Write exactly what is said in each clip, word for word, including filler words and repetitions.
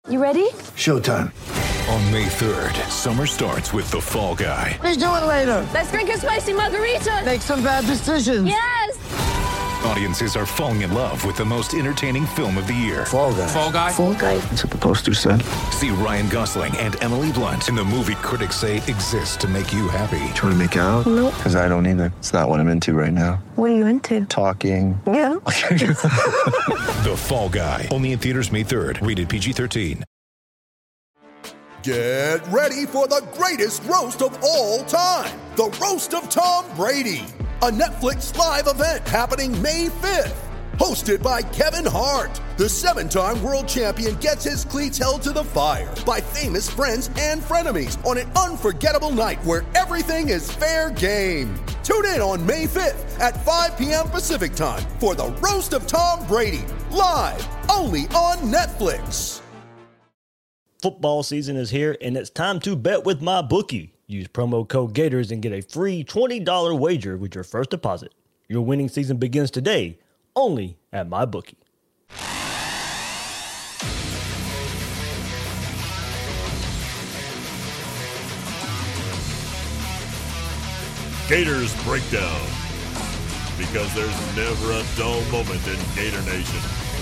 You ready? Showtime. On May third, summer starts with The Fall Guy. Let's do it later. Let's drink a spicy margarita. Make some bad decisions. Yes! Audiences are falling in love with the most entertaining film of the year. Fall Guy. Fall Guy? Fall Guy. That's what the poster said. See Ryan Gosling and Emily Blunt in the movie critics say exists to make you happy. Trying to make it out? Nope. Because I don't either. It's not what I'm into right now. What are you into? Talking. Yeah. The Fall Guy. Only in theaters May third. Rated P G thirteen. Get ready for the greatest roast of all time. The Roast of Tom Brady. A Netflix live event happening May fifth. Hosted by Kevin Hart. The seven-time world champion gets his cleats held to the fire by famous friends and frenemies on an unforgettable night where everything is fair game. Tune in on May fifth at five p.m. Pacific time for the Roast of Tom Brady. Live only on Netflix. Football season is here, and it's time to bet with MyBookie. Use promo code Gators and get a free twenty dollars wager with your first deposit. Your winning season begins today, only at MyBookie. Gators Breakdown, because there's never a dull moment in Gator Nation.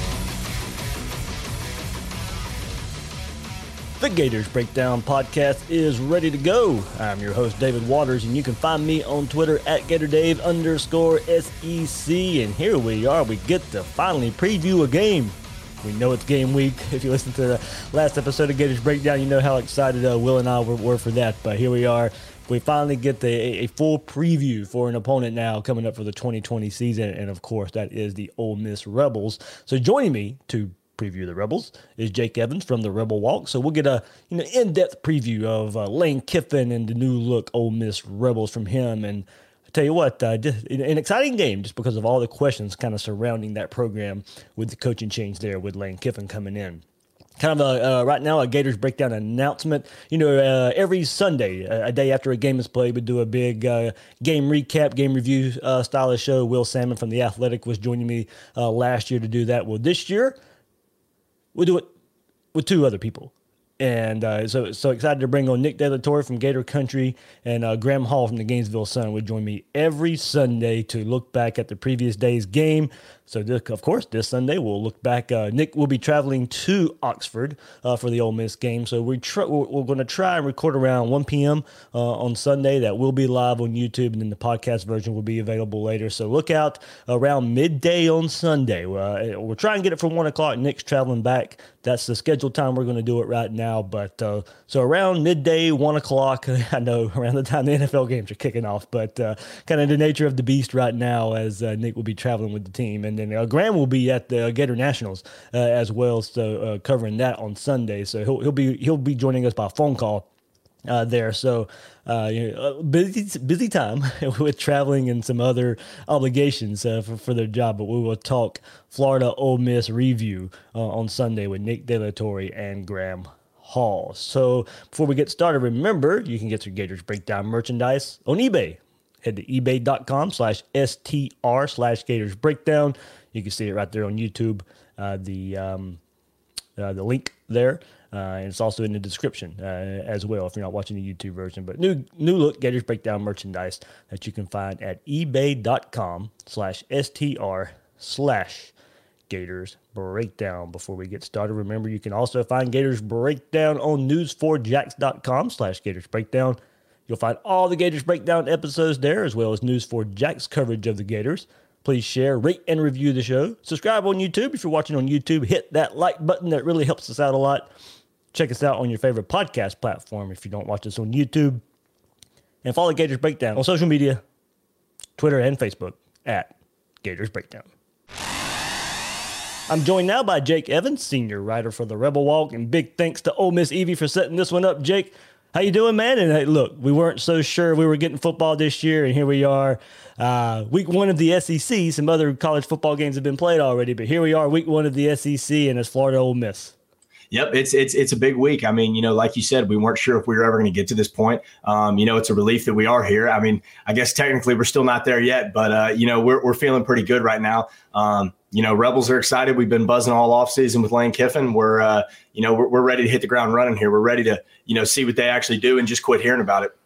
The Gators Breakdown podcast is ready to go. I'm your host, David Waters, and you can find me on Twitter at GatorDave underscore S E C. And here we are. We get to finally preview a game. We know it's game week. If you listen to the last episode of Gators Breakdown, you know how excited uh, Will and I were, were for that. But here we are. We finally get the, a, a full preview for an opponent now coming up for the twenty twenty season. And, of course, that is the Ole Miss Rebels. So joining me to preview the Rebels is Jake Evans from the Rebel Walk. So we'll get a you know in-depth preview of uh, Lane Kiffin and the new look Ole Miss Rebels from him. And I tell you what, uh, just an exciting game just because of all the questions kind of surrounding that program with the coaching change there with Lane Kiffin coming in. Kind of a, uh, right now a Gators Breakdown announcement. You know, uh, every Sunday, a, a day after a game is played, we do a big uh, game recap, game review uh, style of show. Will Salmon from The Athletic was joining me uh, last year to do that. Well, this year, we'll do it with two other people. And uh, so so excited to bring on Nick De La Torre from Gator Country and uh, Graham Hall from the Gainesville Sun would join me every Sunday to look back at the previous day's game. So, this, of course, this Sunday we'll look back. Uh, Nick will be traveling to Oxford uh, for the Ole Miss game. So we tr- we're, we're going to try and record around one p.m. Uh, on Sunday. That will be live on YouTube, and then the podcast version will be available later. So look out around midday on Sunday. Uh, we'll try and get it for one o'clock. Nick's traveling back. That's the scheduled time we're going to do it right now. But uh, so around midday, one o'clock, I know around the time the N F L games are kicking off, but uh, kind of the nature of the beast right now as uh, Nick will be traveling with the team. And then uh, Graham will be at the Gator Nationals uh, as well, so uh, covering that on Sunday. So he'll, he'll be he'll be joining us by phone call uh, there. So uh, you know, busy busy time with traveling and some other obligations uh, for, for their job. But we will talk Florida Ole Miss review uh, on Sunday with Nick De La Torre and Graham Hall. So before we get started, remember you can get your Gators Breakdown merchandise on eBay. Head to ebay.com slash str slash Gators Breakdown. You can see it right there on YouTube. Uh, the um, uh, the link there. Uh, and it's also in the description uh, as well if you're not watching the YouTube version. But new new look Gators Breakdown merchandise that you can find at ebay.com slash str slash Gators Breakdown. Before we get started, remember you can also find Gators Breakdown on news four jax.com slash Gators Breakdown. You'll find all the Gators Breakdown episodes there, as well as news four jax coverage of the Gators. Please share, rate, and review the show. Subscribe on YouTube. If you're watching on YouTube, hit that like button. That really helps us out a lot. Check us out on your favorite podcast platform if you don't watch us on YouTube. And follow Gators Breakdown on social media, Twitter and Facebook at Gators Breakdown. I'm joined now by Jake Evans, senior writer for the Rebel Walk, and big thanks to Ole Miss Evie for setting this one up. Jake, how you doing, man? And hey, look, we weren't so sure we were getting football this year, and here we are. Uh, week one of the S E C. Some other college football games have been played already, but here we are, week one of the S E C, and it's Florida Ole Miss. Yep, it's it's it's a big week. I mean, you know, like you said, we weren't sure if we were ever going to get to this point. Um, you know, it's a relief that we are here. I mean, I guess technically we're still not there yet, but uh, you know, we're we're feeling pretty good right now. Um, you know, Rebels are excited. We've been buzzing all offseason with Lane Kiffin. We're, uh, you know, we're, we're ready to hit the ground running here. We're ready to, you know, see what they actually do and just quit hearing about it.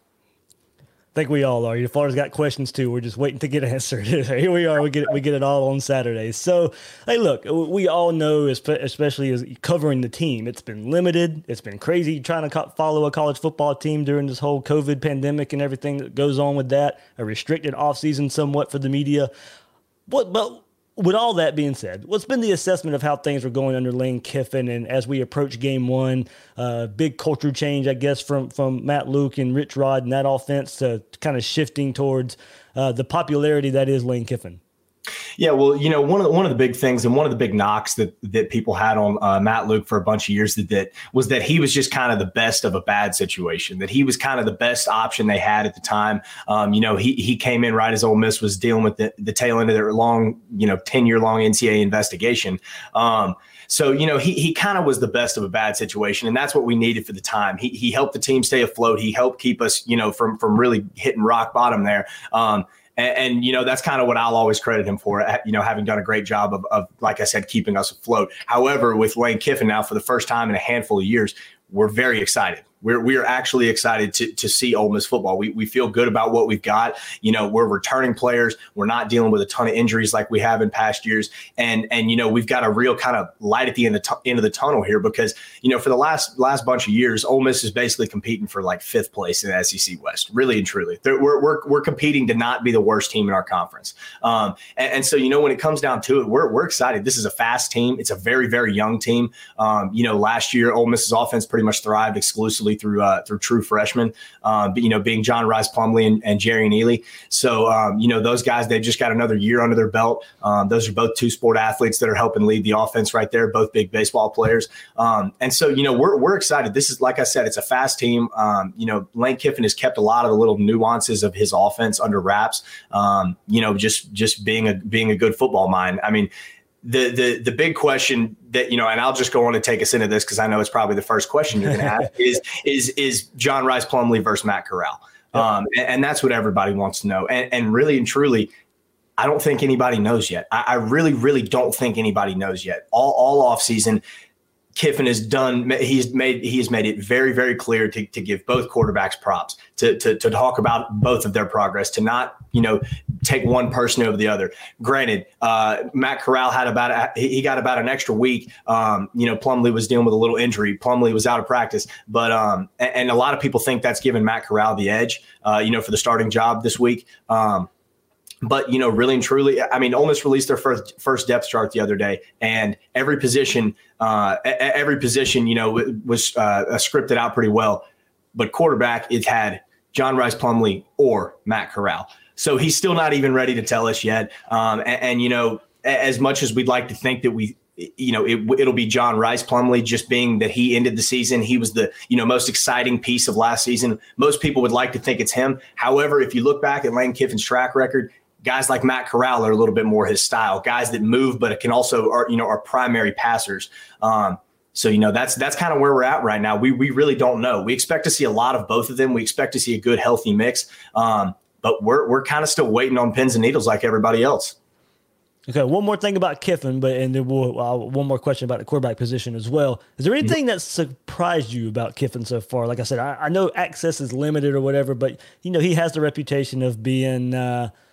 I think we all are. Florida's got questions too. We're just waiting to get answered. Here we are. We get it, we get it all on Saturday. So, hey, look, we all know, especially as covering the team, it's been limited. It's been crazy trying to follow a college football team during this whole COVID pandemic and everything that goes on with that. A restricted offseason somewhat for the media. What, but with all that being said, what's been the assessment of how things were going under Lane Kiffin, and as we approach game one, uh, big culture change, I guess, from from Matt Luke and Rich Rod and that offense to kind of shifting towards uh, the popularity that is Lane Kiffin? Yeah, well, you know, one of the, one of the big things and one of the big knocks that that people had on uh, Matt Luke for a bunch of years that, that was that he was just kind of the best of a bad situation, that he was kind of the best option they had at the time. Um, you know, he he came in right as Ole Miss was dealing with the, the tail end of their long, you know, ten-year-long N C double A investigation. Um So, you know, he he kind of was the best of a bad situation, and that's what we needed for the time. He he helped the team stay afloat. He helped keep us, you know, from from really hitting rock bottom there. Um, and, and, you know, that's kind of what I'll always credit him for, you know, having done a great job of, of, like I said, keeping us afloat. However, with Lane Kiffin now for the first time in a handful of years, we're very excited. We're we're actually excited to to see Ole Miss football. We we feel good about what we've got. You know, we're returning players. We're not dealing with a ton of injuries like we have in past years. And and you know, we've got a real kind of light at the end of, t- end of the tunnel here because, you know, for the last last bunch of years, Ole Miss is basically competing for like fifth place in the S E C West. Really and truly, They're, we're we're we're competing to not be the worst team in our conference. Um, and, and so, you know, when it comes down to it, we're we're excited. This is a fast team. It's a very very young team. Um, you know, last year Ole Miss's offense pretty much thrived exclusively through uh, through true freshmen, uh, but, you know, being John Rice Plumlee and, and Jerry Neely. So, um, you know, those guys, they've just got another year under their belt. Um, those are both two sport athletes that are helping lead the offense right there, both big baseball players. Um, and so, you know, we're we're excited. This is, like I said, it's a fast team. Um, you know, Lane Kiffin has kept a lot of the little nuances of his offense under wraps, um, you know, just just being a being a good football mind. I mean, The the the big question that, you know, and I'll just go on and take us into this because I know it's probably the first question you're going to ask is is is John Rice Plumlee versus Matt Corral, um, and, and that's what everybody wants to know. And, and really and truly, I don't think anybody knows yet. I, I really really don't think anybody knows yet. All all off season, Kiffin has done. He's made. He has made it very, very clear to, to give both quarterbacks props, to, to to talk about both of their progress, to not, you know, take one person over the other. Granted, uh, Matt Corral had about a, he got about an extra week. Um, you know, Plumlee was dealing with a little injury. Plumlee was out of practice, but um, and, and a lot of people think that's given Matt Corral the edge. Uh, you know, for the starting job this week. Um, But, you know, really and truly, I mean, Ole Miss released their first first depth chart the other day, and every position, uh, every position, you know, was uh, scripted out pretty well. But quarterback, it had John Rice Plumlee or Matt Corral. So he's still not even ready to tell us yet. Um, and, and, you know, as much as we'd like to think that we, you know, it, it'll be John Rice Plumlee, just being that he ended the season. He was the, you know, most exciting piece of last season. Most people would like to think it's him. However, if you look back at Lane Kiffin's track record, guys like Matt Corral are a little bit more his style, guys that move, but it can also are, you know, are primary passers. Um, so, you know, that's that's kind of where we're at right now. We we really don't know. We expect to see a lot of both of them. We expect to see a good, healthy mix. Um, but we're we're kind of still waiting on pins and needles like everybody else. Okay, one more thing about Kiffin, but and then we'll, uh, one more question about the quarterback position as well. Is there anything that surprised you about Kiffin so far? Like I said, I, I know access is limited or whatever, but, you know, he has the reputation of being uh, –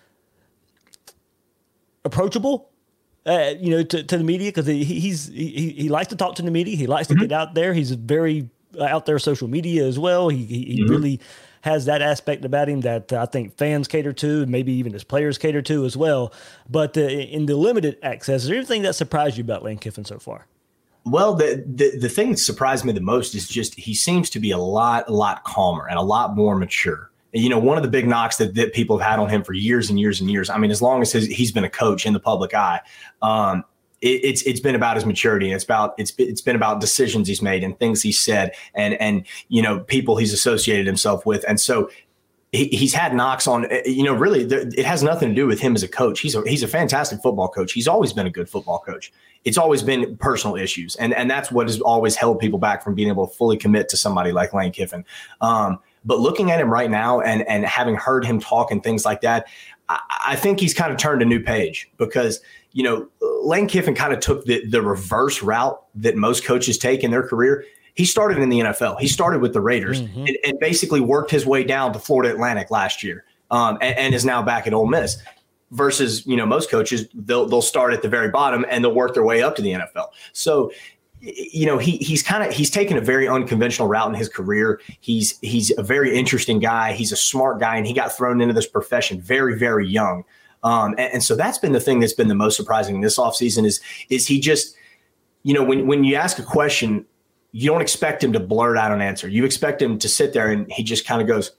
approachable, uh, you know, to, to the media, because he, he's he, he likes to talk to the media. He likes to mm-hmm. get out there. He's very uh, out there social media as well. He he, he mm-hmm. really has that aspect about him that uh, I think fans cater to, and maybe even his players cater to as well. But uh, in the limited access, is there anything that surprised you about Lane Kiffin so far? Well, the, the the thing that surprised me the most is just he seems to be a lot a lot calmer and a lot more mature. You know, one of the big knocks that, that people have had on him for years and years and years, I mean, as long as his, he's been a coach in the public eye, um, it, it's it's been about his maturity. And it's about it's it's been about decisions he's made and things he's said and and you know people he's associated himself with. And so he, he's had knocks on. You know, really, there, it has nothing to do with him as a coach. He's a he's a fantastic football coach. He's always been a good football coach. It's always been personal issues, and and that's what has always held people back from being able to fully commit to somebody like Lane Kiffin. Um, But looking at him right now and and having heard him talk and things like that, I, I think he's kind of turned a new page because, you know, Lane Kiffin kind of took the, the reverse route that most coaches take in their career. He started in the N F L. He started with the Raiders mm-hmm. and, and basically worked his way down to Florida Atlantic last year um, and, and is now back at Ole Miss. Versus, you know, most coaches, they'll they'll start at the very bottom and they'll work their way up to the N F L. So, you know, he he's kind of he's taken a very unconventional route in his career. He's he's a very interesting guy. He's a smart guy, and he got thrown into this profession very, very young. Um, and, and so that's been the thing that's been the most surprising this offseason is is he just, you know, when when you ask a question, you don't expect him to blurt out an answer. You expect him to sit there and he just kind of goes.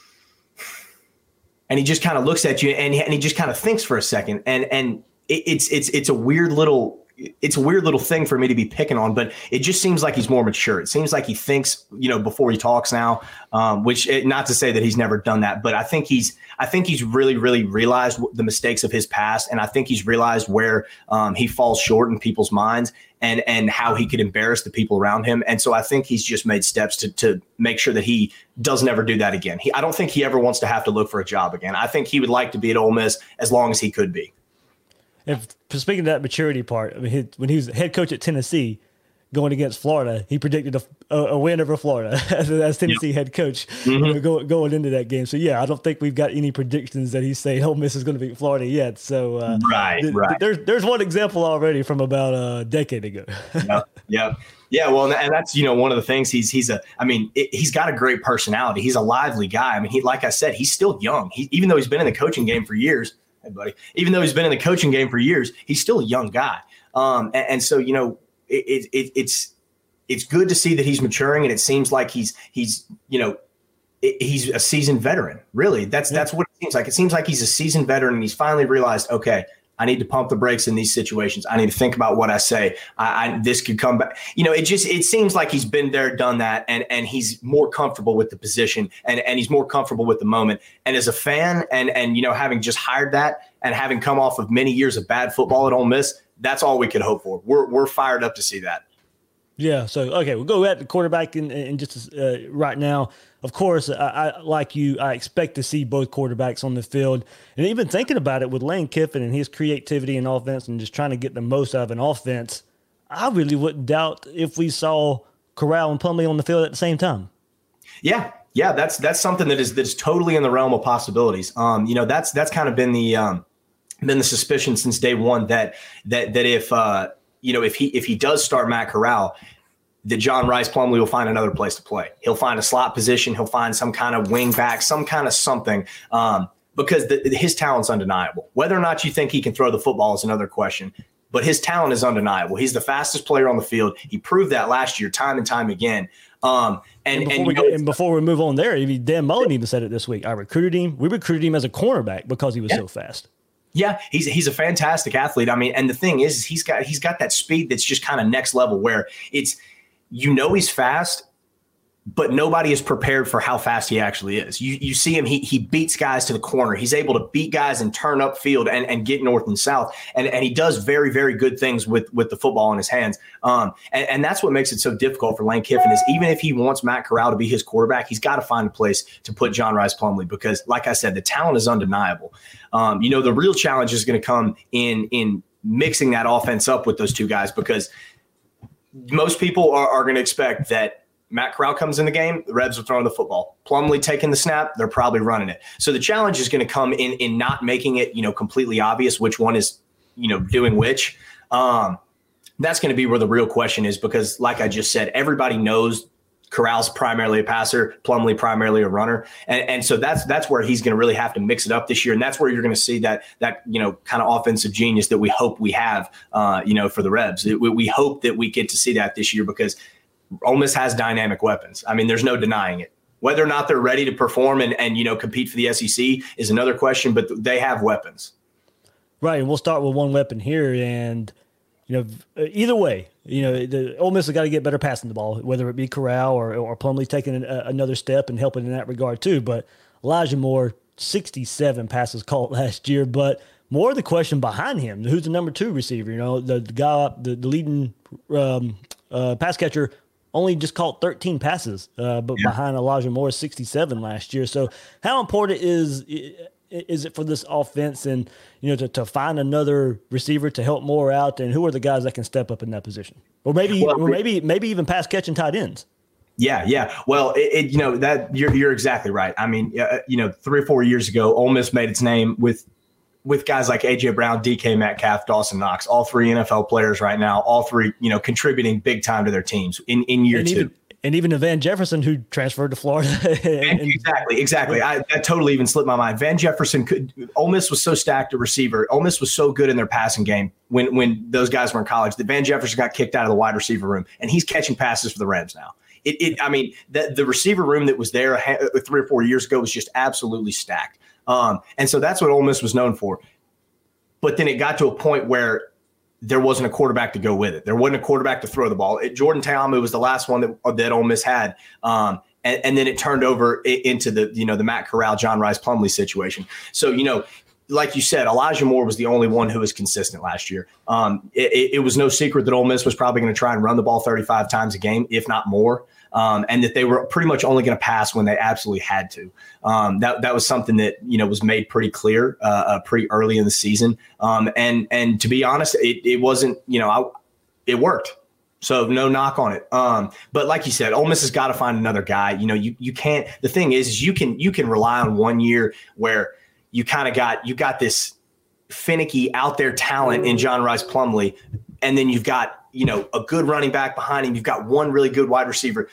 And he just kind of looks at you and he, and he just kind of thinks for a second. And and it, it's it's it's a weird little it's a weird little thing for me to be picking on, but it just seems like he's more mature. It seems like he thinks, you know, before he talks now, um, which it, not to say that he's never done that, but I think he's I think he's really, really realized the mistakes of his past. And I think he's realized where um, he falls short in people's minds and and how he could embarrass the people around him. And so I think he's just made steps to to make sure that he doesn't ever do that again. He, I don't think he ever wants to have to look for a job again. I think he would like to be at Ole Miss as long as he could be. If speaking of that maturity part, I mean, he, when he was head coach at Tennessee, going against Florida, he predicted a, a, a win over Florida as, as Tennessee yep. head coach mm-hmm. you know, go, going into that game. So yeah, I don't think we've got any predictions that he's saying Ole Miss is going to beat Florida yet. So uh, right, th- right. There's there's one example already from about a decade ago. yeah, yeah, yeah. Well, and that's you know one of the things he's he's a. I mean, it, he's got a great personality. He's a lively guy. I mean, he like I said, he's still young. He even though he's been in the coaching game for years. Hey, buddy. Even though he's been in the coaching game for years, he's still a young guy. Um, and, and so, you know, it, it, it's it's good to see that he's maturing, and it seems like he's he's you know it, he's a seasoned veteran. Really, that's yeah. that's what it seems like. It seems like he's a seasoned veteran, and he's finally realized, okay, I need to pump the brakes in these situations. I need to think about what I say. I, I this could come back. You know, it just it seems like he's been there, done that, and and he's more comfortable with the position, and and he's more comfortable with the moment. And as a fan, and and you know, having just hired that, and having come off of many years of bad football at Ole Miss, that's all we could hope for. We're we're fired up to see that. Yeah. So okay, we'll go at the quarterback in, in just uh, right now. Of course, I, I like you. I expect to see both quarterbacks on the field, and even thinking about it with Lane Kiffin and his creativity in offense, and just trying to get the most out of an offense. I really wouldn't doubt if we saw Corral and Plumlee on the field at the same time. Yeah, yeah, that's that's something that is that's totally in the realm of possibilities. Um, you know, that's that's kind of been the um, been the suspicion since day one that that that if uh, you know if he if he does start Matt Corral, that John Rhys Plumlee will find another place to play. He'll find a slot position. He'll find some kind of wing back, some kind of something, um, because the, his talent's undeniable. Whether or not you think he can throw the football is another question, but his talent is undeniable. He's the fastest player on the field. He proved that last year time and time again. Um, and, and, before, and, we know, get, and before we move on there, Dan Mullen even said it this week. I recruited him. We recruited him as a cornerback because he was yeah. so fast. Yeah, he's he's a fantastic athlete. I mean, and the thing is, he's got he's got that speed that's just kind of next level where it's – you know he's fast, but nobody is prepared for how fast he actually is. You you see him, he he beats guys to the corner. He's able to beat guys and turn up field and, and get north and south. And, and he does very, very good things with, with the football in his hands. Um, and, and that's what makes it so difficult for Lane Kiffin is even if he wants Matt Corral to be his quarterback, he's got to find a place to put John Rhys Plumlee because, like I said, the talent is undeniable. Um, you know, the real challenge is going to come in in mixing that offense up with those two guys because – most people are, are going to expect that Matt Corral comes in the game, the Rebs are throwing the football. Plumlee taking the snap, they're probably running it. So the challenge is going to come in in not making it, you know, completely obvious which one is, you know, doing which. Um, that's going to be where the real question is because, like I just said, everybody knows Corral's primarily a passer, Plumlee primarily a runner. And, and so that's that's where he's going to really have to mix it up this year. And that's where you're going to see that, that you know, kind of offensive genius that we hope we have, uh, you know, for the Rebs. It, we, we hope that we get to see that this year because Ole Miss has dynamic weapons. I mean, there's no denying it. Whether or not they're ready to perform and, and you know, compete for the S E C is another question, but they have weapons. Right, and we'll start with one weapon here. And, you know, either way, you know, the Ole Miss has got to get better passing the ball, whether it be Corral or, or Plumlee taking an, a, another step and helping in that regard too. But Elijah Moore, sixty-seven passes caught last year, but more of the question behind him, who's the number two receiver? You know, the, the guy, the, the leading um, uh, pass catcher only just caught thirteen passes, uh, but yeah. behind Elijah Moore, sixty-seven last year. So how important is is it for this offense, and you know to, to find another receiver to help Moore out, and who are the guys that can step up in that position, or maybe well, or maybe maybe even pass catching tight ends? Yeah, yeah. Well, it, it, you know that you're you're exactly right. I mean, uh, you know, three or four years ago, Ole Miss made its name with with guys like A J Brown, D K Metcalf, Dawson Knox, all three N F L players right now, all three you know contributing big time to their teams in in year and two. Even, And even Van Jefferson, who transferred to Florida. and, exactly, exactly. I, that totally even slipped my mind. Van Jefferson could. Ole Miss was so stacked at receiver. Ole Miss was so good in their passing game when when those guys were in college that Van Jefferson got kicked out of the wide receiver room, and he's catching passes for the Rams now. It, it I mean, the, the receiver room that was there three or four years ago was just absolutely stacked. Um, and so that's what Ole Miss was known for. But then it got to a point where there wasn't a quarterback to go with it. There wasn't a quarterback to throw the ball. It, Jordan Ta'amu was the last one that, that Ole Miss had. Um, and, and then it turned over into the, you know, the Matt Corral, John Rice Plumlee situation. So, you know, like you said, Elijah Moore was the only one who was consistent last year. Um, it, it was no secret that Ole Miss was probably going to try and run the ball thirty-five times a game, if not more. Um, and that they were pretty much only going to pass when they absolutely had to. Um, that that was something that you know was made pretty clear uh, uh, pretty early in the season. Um, and and to be honest, it, it wasn't you know I, it worked. So no knock on it. Um, but like you said, Ole Miss has got to find another guy. You know, you you can't. The thing is, is you can you can rely on one year where you kind of got you got this finicky out there talent in John Rice Plumlee, and then you've got you know a good running back behind him. You've got one really good wide receiver.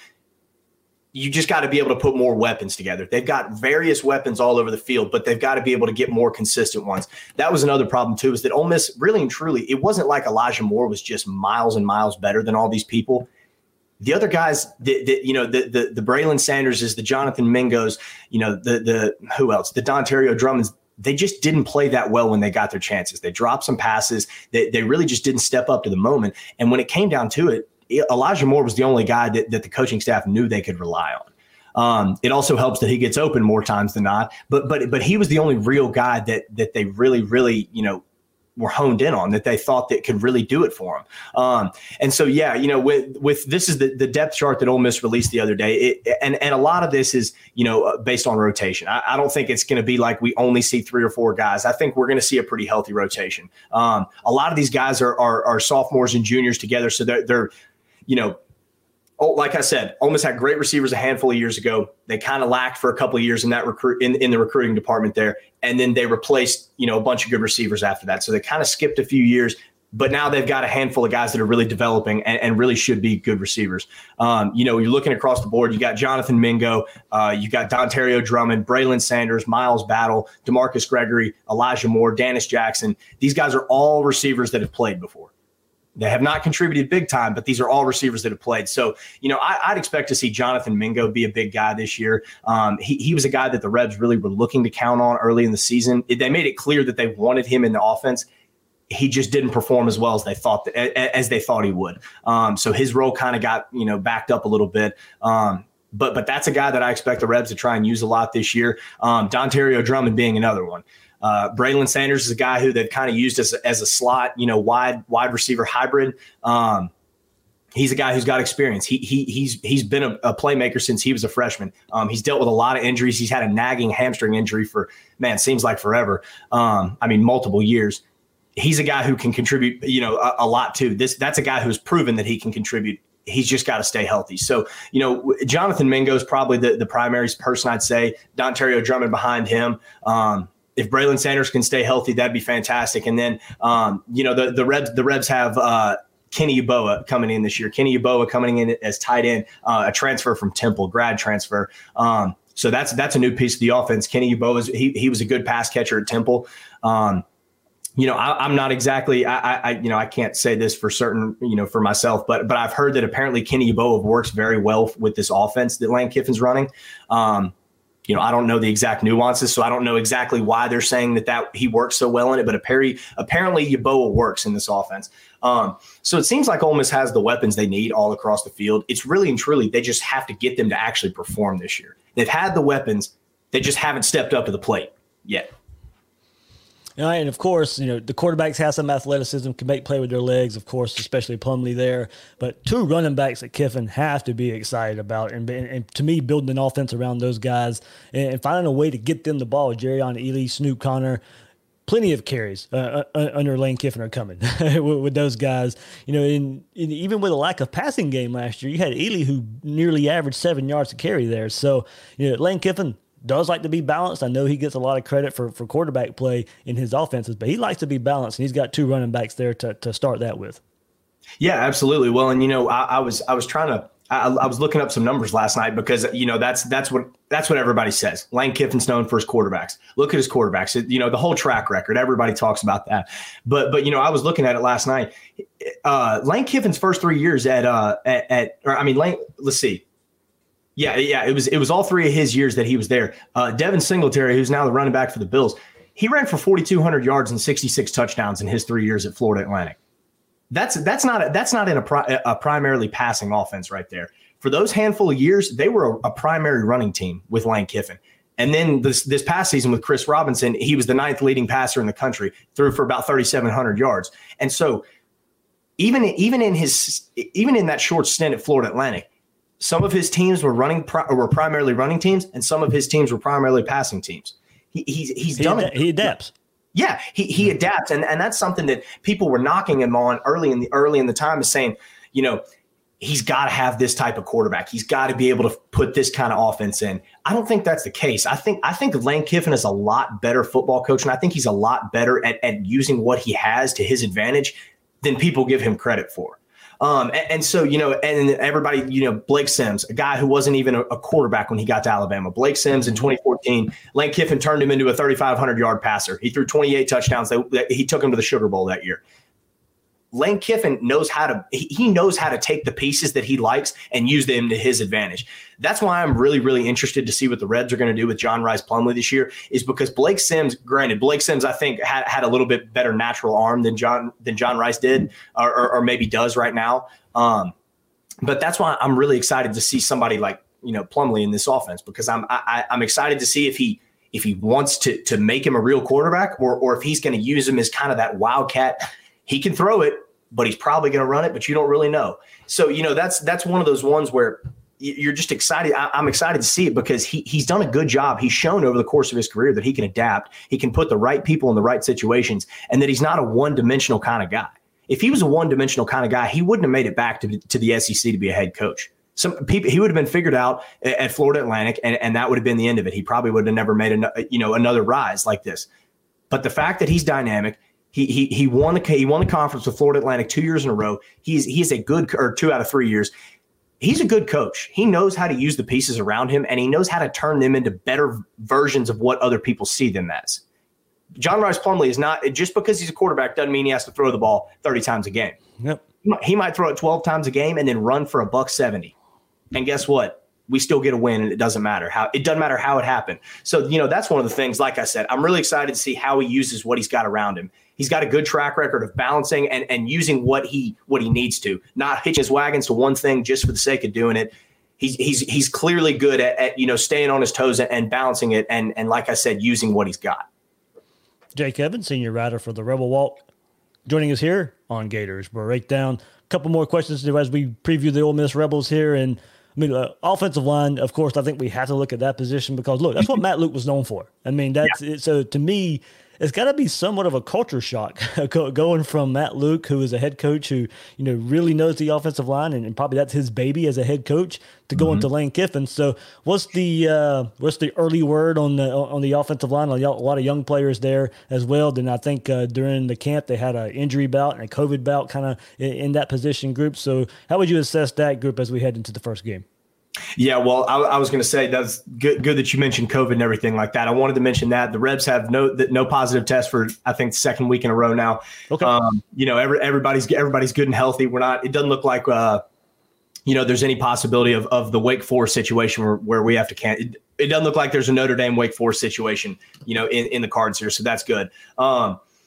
You just got to be able to put more weapons together. They've got various weapons all over the field, but they've got to be able to get more consistent ones. That was another problem too, is that Ole Miss really and truly, it wasn't like Elijah Moore was just miles and miles better than all these people. The other guys, the, the, you know, the the the Braylon Sanderses, the Jonathan Mingos, you know, the the who else, the Dontario Drummonds, they just didn't play that well when they got their chances. They dropped some passes. They they really just didn't step up to the moment. And when it came down to it, Elijah Moore was the only guy that, that the coaching staff knew they could rely on. Um, it also helps that he gets open more times than not, but but but he was the only real guy that that they really really you know were honed in on, that they thought that could really do it for him. Um, and so yeah, you know with with this is the, the depth chart that Ole Miss released the other day, it, and and a lot of this is you know based on rotation. I, I don't think it's going to be like we only see three or four guys. I think we're going to see a pretty healthy rotation. Um, a lot of these guys are, are are sophomores and juniors together, so they're they're you know, oh, like I said, Ole Miss had great receivers a handful of years ago. They kind of lacked for a couple of years in that recruit in, in the recruiting department there. And then they replaced, you know, a bunch of good receivers after that. So they kind of skipped a few years, but now they've got a handful of guys that are really developing and, and really should be good receivers. Um, you know, you're looking across the board, you got Jonathan Mingo, uh, you got Dontario Drummond, Braylon Sanders, Miles Battle, DeMarcus Gregory, Elijah Moore, Dennis Jackson. These guys are all receivers that have played before. They have not contributed big time, but these are all receivers that have played. So, you know, I, I'd expect to see Jonathan Mingo be a big guy this year. Um, he, he was a guy that the Rebs really were looking to count on early in the season. It, they made it clear that they wanted him in the offense. He just didn't perform as well as they thought that, as they thought he would. Um, so his role kind of got, you know, backed up a little bit. Um, but but that's a guy that I expect the Rebs to try and use a lot this year. Um, Dontario Drummond being another one. Uh, Braylon Sanders is a guy who they've kind of used as a, as a slot, you know, wide wide receiver hybrid. Um, he's a guy who's got experience. He he he's he's been a, a playmaker since he was a freshman. Um, he's dealt with a lot of injuries. He's had a nagging hamstring injury for man, seems like forever. Um, I mean, multiple years. He's a guy who can contribute, you know, a, a lot too. This that's a guy who's proven that he can contribute. He's just got to stay healthy. So, you know, Jonathan Mingo is probably the the primary person I'd say. Dontario Drummond behind him. Um, If Braylon Sanders can stay healthy, that'd be fantastic. And then, um, you know, the the Rebs the Rebs have uh, Kenny Yeboah coming in this year. Kenny Yeboah coming in as tight end, uh, a transfer from Temple, grad transfer. Um, so that's that's a new piece of the offense. Kenny Yeboah is he he was a good pass catcher at Temple. Um, you know, I, I'm not exactly I, I you know I can't say this for certain, you know, for myself, but but I've heard that apparently Kenny Yeboah works very well with this offense that Lane Kiffin's running. Um, You know, I don't know the exact nuances, so I don't know exactly why they're saying that, that he works so well in it. But apparently, apparently Yeboah works in this offense. Um, so it seems like Ole Miss has the weapons they need all across the field. It's really and truly they just have to get them to actually perform this year. They've had the weapons. They just haven't stepped up to the plate yet. All right, and of course, you know, the quarterbacks have some athleticism, can make play with their legs, of course, especially Plumlee there. But two running backs at Kiffin have to be excited about. And, and, and to me, building an offense around those guys and, and finding a way to get them the ball, Jerrion Ealy, Snoop Connor, plenty of carries uh, under Lane Kiffin are coming with, with those guys. You know, in, in, even with a lack of passing game last year, you had Ealy who nearly averaged seven yards to carry there. So, you know, Lane Kiffin does like to be balanced. I know he gets a lot of credit for, for quarterback play in his offenses, but he likes to be balanced, and he's got two running backs there to, to start that with. Yeah, absolutely. Well, and you know, I, I was I was trying to I, I was looking up some numbers last night because you know that's that's what that's what everybody says. Lane Kiffin's known for his quarterbacks. Look at his quarterbacks. It, you know, the whole track record. Everybody talks about that. But but you know, I was looking at it last night. Uh, Lane Kiffin's first three years at uh at, at or I mean Lane. Let's see. Yeah, yeah, it was it was all three of his years that he was there. Uh, Devin Singletary, who's now the running back for the Bills, he ran for forty-two hundred yards and sixty-six touchdowns in his three years at Florida Atlantic. That's that's not a, that's not in a, pri- a primarily passing offense right there. For those handful of years, they were a, a primary running team with Lane Kiffin. And then this this past season with Chris Robinson, he was the ninth leading passer in the country, threw for about thirty-seven hundred yards. And so even even in his even in that short stint at Florida Atlantic, some of his teams were running were primarily running teams, and some of his teams were primarily passing teams. He, he's he's he done ad- it. He adapts. Yeah, he he mm-hmm. adapts, and and that's something that people were knocking him on early in the early in the time, is saying, you know, he's got to have this type of quarterback. He's got to be able to put this kind of offense in. I don't think that's the case. I think I think Lane Kiffin is a lot better football coach, and I think he's a lot better at at using what he has to his advantage than people give him credit for. Um, and, and so, you know, and everybody, you know, Blake Sims, a guy who wasn't even a, a quarterback when he got to Alabama. Blake Sims in twenty fourteen, Lane Kiffin turned him into a thirty-five hundred yard passer. He threw twenty-eight touchdowns. They, they, he took him to the Sugar Bowl that year. Lane Kiffin knows how to he, he knows how to take the pieces that he likes and use them to his advantage. That's why I'm really, really interested to see what the Reds are going to do with John Rice Plumlee this year, is because Blake Sims, granted, Blake Sims, I think, had, had a little bit better natural arm than John than John Rice did, or, or, or maybe does right now. Um, but that's why I'm really excited to see somebody like, you know, Plumlee in this offense, because I'm I, I'm excited to see if he if he wants to to make him a real quarterback, or or if he's going to use him as kind of that wildcat. He can throw it, but he's probably going to run it, but you don't really know. So, you know, that's that's one of those ones where you're just excited. I, I'm excited to see it because he he's done a good job. He's shown over the course of his career that he can adapt. He can put the right people in the right situations, and that he's not a one-dimensional kind of guy. If he was a one-dimensional kind of guy, he wouldn't have made it back to, to the S E C to be a head coach. Some people, he would have been figured out at Florida Atlantic, and, and that would have been the end of it. He probably would have never made an, you know, another rise like this. But the fact that he's dynamic, he he he won the he won the conference with Florida Atlantic two years in a row. He's he's a good or two out of three years. He's a good coach. He knows how to use the pieces around him, and he knows how to turn them into better versions of what other people see them as. John Rice Plumlee is not, just because he's a quarterback doesn't mean he has to throw the ball thirty times a game. Yep. He might throw it twelve times a game and then run for a buck seventy. And guess what? We still get a win, and it doesn't matter how it doesn't matter how it happened. So, you know, that's one of the things, like I said, I'm really excited to see how he uses what he's got around him. He's got a good track record of balancing and, and using what he what he needs to, not hitching his wagons to one thing just for the sake of doing it. He's he's he's clearly good at, at you know, staying on his toes and, and balancing it, and and like I said, using what he's got. Jake Evans, senior writer for the Rebel Walk, joining us here on Gators Breakdown. A couple more questions as we preview the Ole Miss Rebels here. And I mean, uh, offensive line, of course, I think we have to look at that position because, look, that's what Matt Luke was known for. I mean, that's yeah. it, so to me, it's got to be somewhat of a culture shock going from Matt Luke, who is a head coach who, you know, really knows the offensive line, and, and probably that's his baby as a head coach, to go mm-hmm. into Lane Kiffin. So what's the uh, what's the early word on the on the offensive line? A lot of young players there as well. Then I think uh, during the camp they had an injury bout and a COVID bout kind of in, in that position group. So how would you assess that group as we head into the first game? Yeah, well, I, I was going to say that's good. Good that you mentioned COVID and everything like that. I wanted to mention that the Rebs have no no positive tests for I think the second week in a row now. Okay, um, you know, every, everybody's everybody's good and healthy. We're not. It doesn't look like uh, you know, there's any possibility of of the Wake Forest situation where, where we have to can. It, it doesn't look like there's a Notre Dame Wake Forest situation, you know, in, in the cards here. So that's good. Um,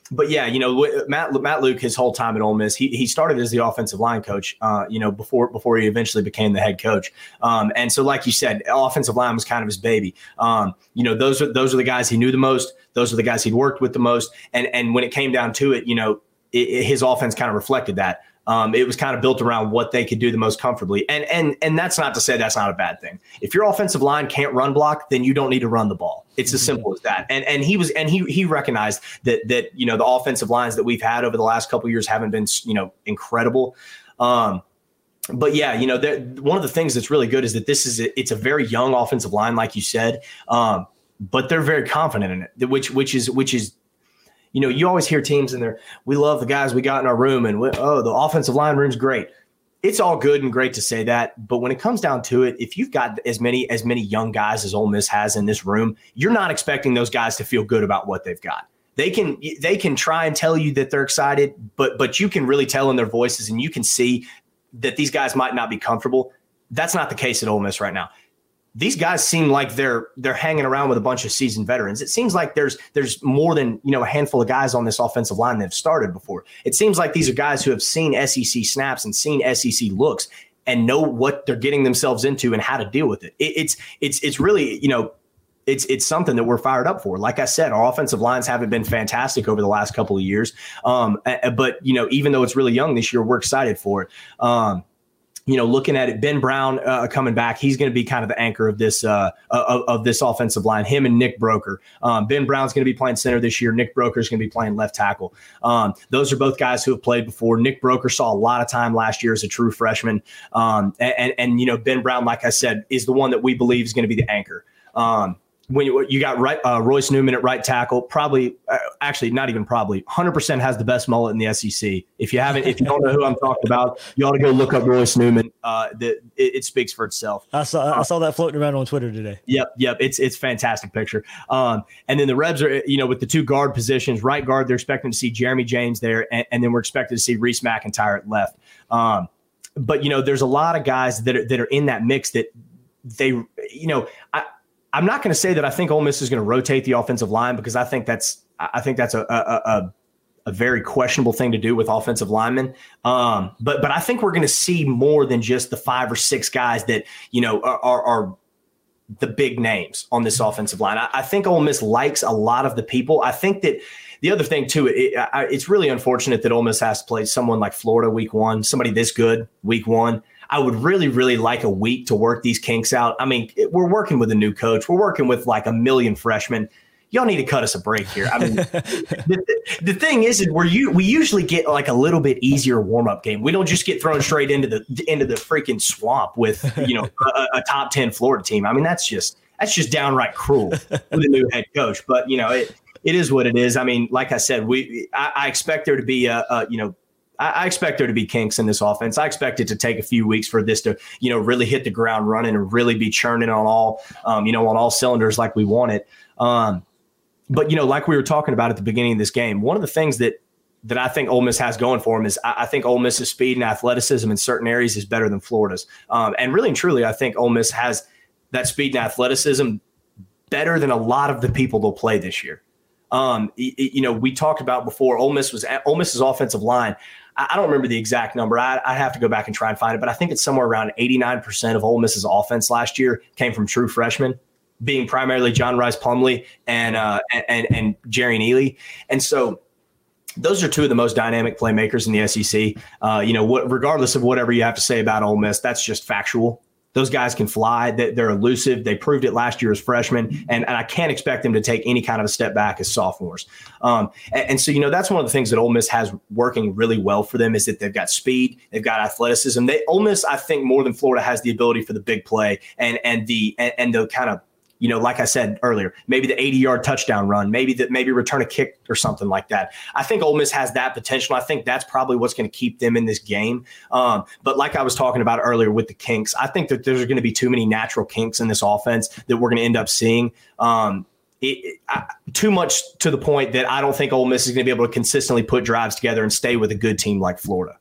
but yeah, you know, Matt Matt Luke, his whole time at Ole Miss, he he started as the offensive line coach, uh, you know, before before he eventually became the head coach. Um, and so, like you said, offensive line was kind of his baby. Um, you know, those are those are the guys he knew the most. Those are the guys he'd worked with the most. And and when it came down to it, you know, it, it, his offense kind of reflected that. Um, it was kind of built around what they could do the most comfortably. And and and that's not to say that's not a bad thing. If your offensive line can't run block, then you don't need to run the ball. It's as simple as that. And and he was and he he recognized that that you know the offensive lines that we've had over the last couple of years haven't been, you know, incredible. Um, but yeah, you know, one of the things that's really good is that this is a, it's a very young offensive line, like you said. Um, but they're very confident in it, which which is which is. You know, you always hear teams in there, we love the guys we got in our room and, we, oh, the offensive line room's great. It's all good and great to say that. But when it comes down to it, if you've got as many as many young guys as Ole Miss has in this room, you're not expecting those guys to feel good about what they've got. They can they can try and tell you that they're excited, but but you can really tell in their voices and you can see that these guys might not be comfortable. That's not the case at Ole Miss right now. These guys seem like they're they're hanging around with a bunch of seasoned veterans. It seems like there's there's more than, you know, a handful of guys on this offensive line that have started before. It seems like these are guys who have seen S E C snaps and seen S E C looks and know what they're getting themselves into and how to deal with it. it it's it's it's really, you know, it's it's something that we're fired up for. Like I said, our offensive lines haven't been fantastic over the last couple of years. Um, but, you know, even though it's really young this year, we're excited for it. Um, You know, looking at it, Ben Brown uh, coming back, he's going to be kind of the anchor of this uh, of, of this offensive line. Him and Nick Broker. Um, Ben Brown's going to be playing center this year. Nick Broker is going to be playing left tackle. Um, those are both guys who have played before. Nick Broker saw a lot of time last year as a true freshman, um, and, and and you know Ben Brown, like I said, is the one that we believe is going to be the anchor. Um, When you, you got right, uh, Royce Newman at right tackle, probably, uh, actually not even probably, one hundred percent has the best mullet in the S E C. If you haven't, if you don't know who I'm talking about, you ought to go look up Royce Newman. Uh, the, it, it speaks for itself. I saw I saw that floating around on Twitter today. Yep, yep, it's it's fantastic picture. Um, and then the Rebs are, you know, with the two guard positions, right guard, they're expecting to see Jeremy James there, and, and then we're expected to see Reese McIntyre at left. Um, but you know, there's a lot of guys that are that are in that mix that they, you know, I. I'm not going to say that I think Ole Miss is going to rotate the offensive line because I think that's I think that's a a, a, a very questionable thing to do with offensive linemen. Um, but but I think we're going to see more than just the five or six guys that, you know, are, are, are the big names on this offensive line. I, I think Ole Miss likes a lot of the people. I think that the other thing too, it, I, it's really unfortunate that Ole Miss has to play someone like Florida week one, somebody this good week one. I would really, really like a week to work these kinks out. I mean, we're working with a new coach. We're working with like a million freshmen. Y'all need to cut us a break here. I mean, the, the thing is, is we're you we usually get like a little bit easier warm up game. We don't just get thrown straight into the into the freaking swamp with, you know, a, a top ten Florida team. I mean, that's just that's just downright cruel with a new head coach. But you know, it it is what it is. I mean, like I said, we I, I expect there to be a, a you know. I expect there to be kinks in this offense. I expect it to take a few weeks for this to, you know, really hit the ground running and really be churning on all, um, you know, on all cylinders like we want it. Um, but, you know, like we were talking about at the beginning of this game, one of the things that that I think Ole Miss has going for them is I, I think Ole Miss's speed and athleticism in certain areas is better than Florida's. Um, and really and truly, I think Ole Miss has that speed and athleticism better than a lot of the people they'll play this year. Um, you, you know, we talked about before Ole Miss was Ole Miss's offensive line. I don't remember the exact number. I, I have to go back and try and find it, but I think it's somewhere around eighty-nine percent of Ole Miss's offense last year came from true freshmen, being primarily John Rice Plumlee and uh, and and Jerry Neely. And so those are two of the most dynamic playmakers in the S E C. Uh, you know, what regardless of whatever you have to say about Ole Miss, that's just factual. Those guys can fly. They're elusive. They proved it last year as freshmen, and, and I can't expect them to take any kind of a step back as sophomores. Um, and, and so, you know, that's one of the things that Ole Miss has working really well for them is that they've got speed, they've got athleticism. They Ole Miss, I think, more than Florida, has the ability for the big play and and the and, and the kind of, you know, like I said earlier, maybe the eighty-yard touchdown run, maybe that maybe return a kick or something like that. I think Ole Miss has that potential. I think that's probably what's going to keep them in this game. Um, but like I was talking about earlier with the kinks, I think that there's going to be too many natural kinks in this offense that we're going to end up seeing. Um, it, it, I, too much to the point that I don't think Ole Miss is going to be able to consistently put drives together and stay with a good team like Florida.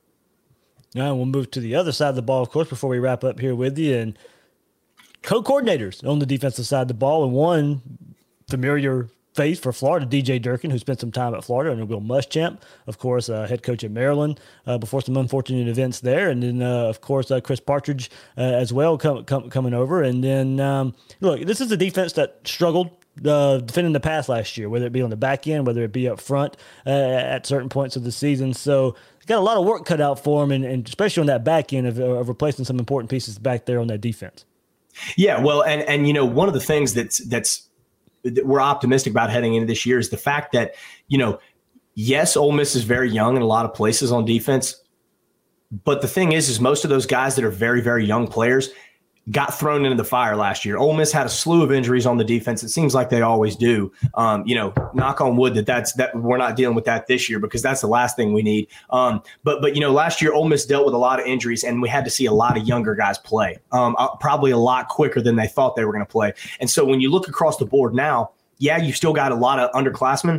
Now we'll move to the other side of the ball, of course, before we wrap up here with you. And co-coordinators on the defensive side of the ball, and one familiar face for Florida, D J Durkin, who spent some time at Florida, and Will Muschamp, of course, uh, head coach at Maryland, uh, before some unfortunate events there. And then, uh, of course, uh, Chris Partridge uh, as well com- com- coming over. And then, um, look, this is a defense that struggled uh, defending the pass last year, whether it be on the back end, whether it be up front uh, at certain points of the season. So got a lot of work cut out for him, and, and especially on that back end of, of replacing some important pieces back there on that defense. Yeah, well, and, and you know, one of the things that's that's that we're optimistic about heading into this year is the fact that, you know, yes, Ole Miss is very young in a lot of places on defense. But the thing is, is most of those guys that are very, very young players got thrown into the fire last year. Ole Miss had a slew of injuries on the defense. It seems like they always do. Um, you know, knock on wood that that's that we're not dealing with that this year, because that's the last thing we need. Um, but but you know, last year Ole Miss dealt with a lot of injuries, and we had to see a lot of younger guys play, um, uh, probably a lot quicker than they thought they were going to play. And so when you look across the board now, yeah, you've still got a lot of underclassmen,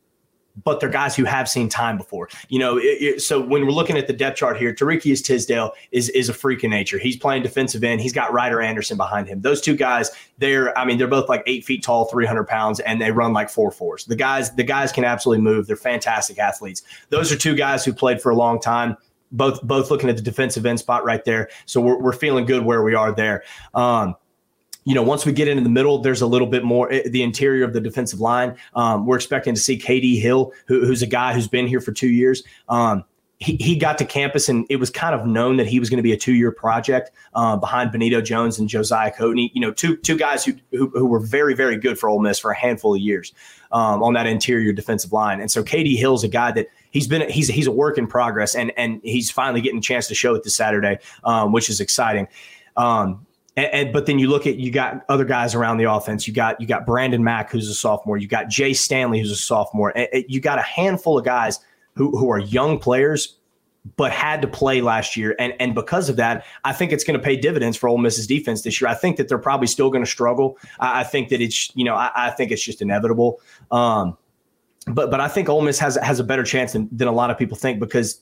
but they're guys who have seen time before. You know, it, it, so when we're looking at the depth chart here, Tariqius Tisdale is is a freak of nature. He's playing defensive end. He's got Ryder Anderson behind him. Those two guys, they're, I mean, they're both like eight feet tall, three hundred pounds, and they run like four fours. The guys, the guys can absolutely move. They're fantastic athletes. Those are two guys who played for a long time. Both both looking at the defensive end spot right there. So we're we're feeling good where we are there. Um, You know, once we get into the middle, there's a little bit more the interior of the defensive line. Um, we're expecting to see K D Hill, who, who's a guy who's been here for two years. Um, he, he got to campus, and it was kind of known that he was going to be a two-year project uh, behind Benito Jones and Josiah Coatney. You know, two two guys who, who who were very, very good for Ole Miss for a handful of years um, on that interior defensive line. And so K D Hill's a guy that he's been he's he's a work in progress, and and he's finally getting a chance to show it this Saturday, um, which is exciting. Um, And, and but then you look at you got other guys around the offense. You got you got Brandon Mack, who's a sophomore. You got Jay Stanley, who's a sophomore. And, and you got a handful of guys who who are young players, but had to play last year. And and because of that, I think it's going to pay dividends for Ole Miss's defense this year. I think that they're probably still going to struggle. I, I think that it's you know I, I think it's just inevitable. Um, but but I think Ole Miss has has a better chance than than a lot of people think, because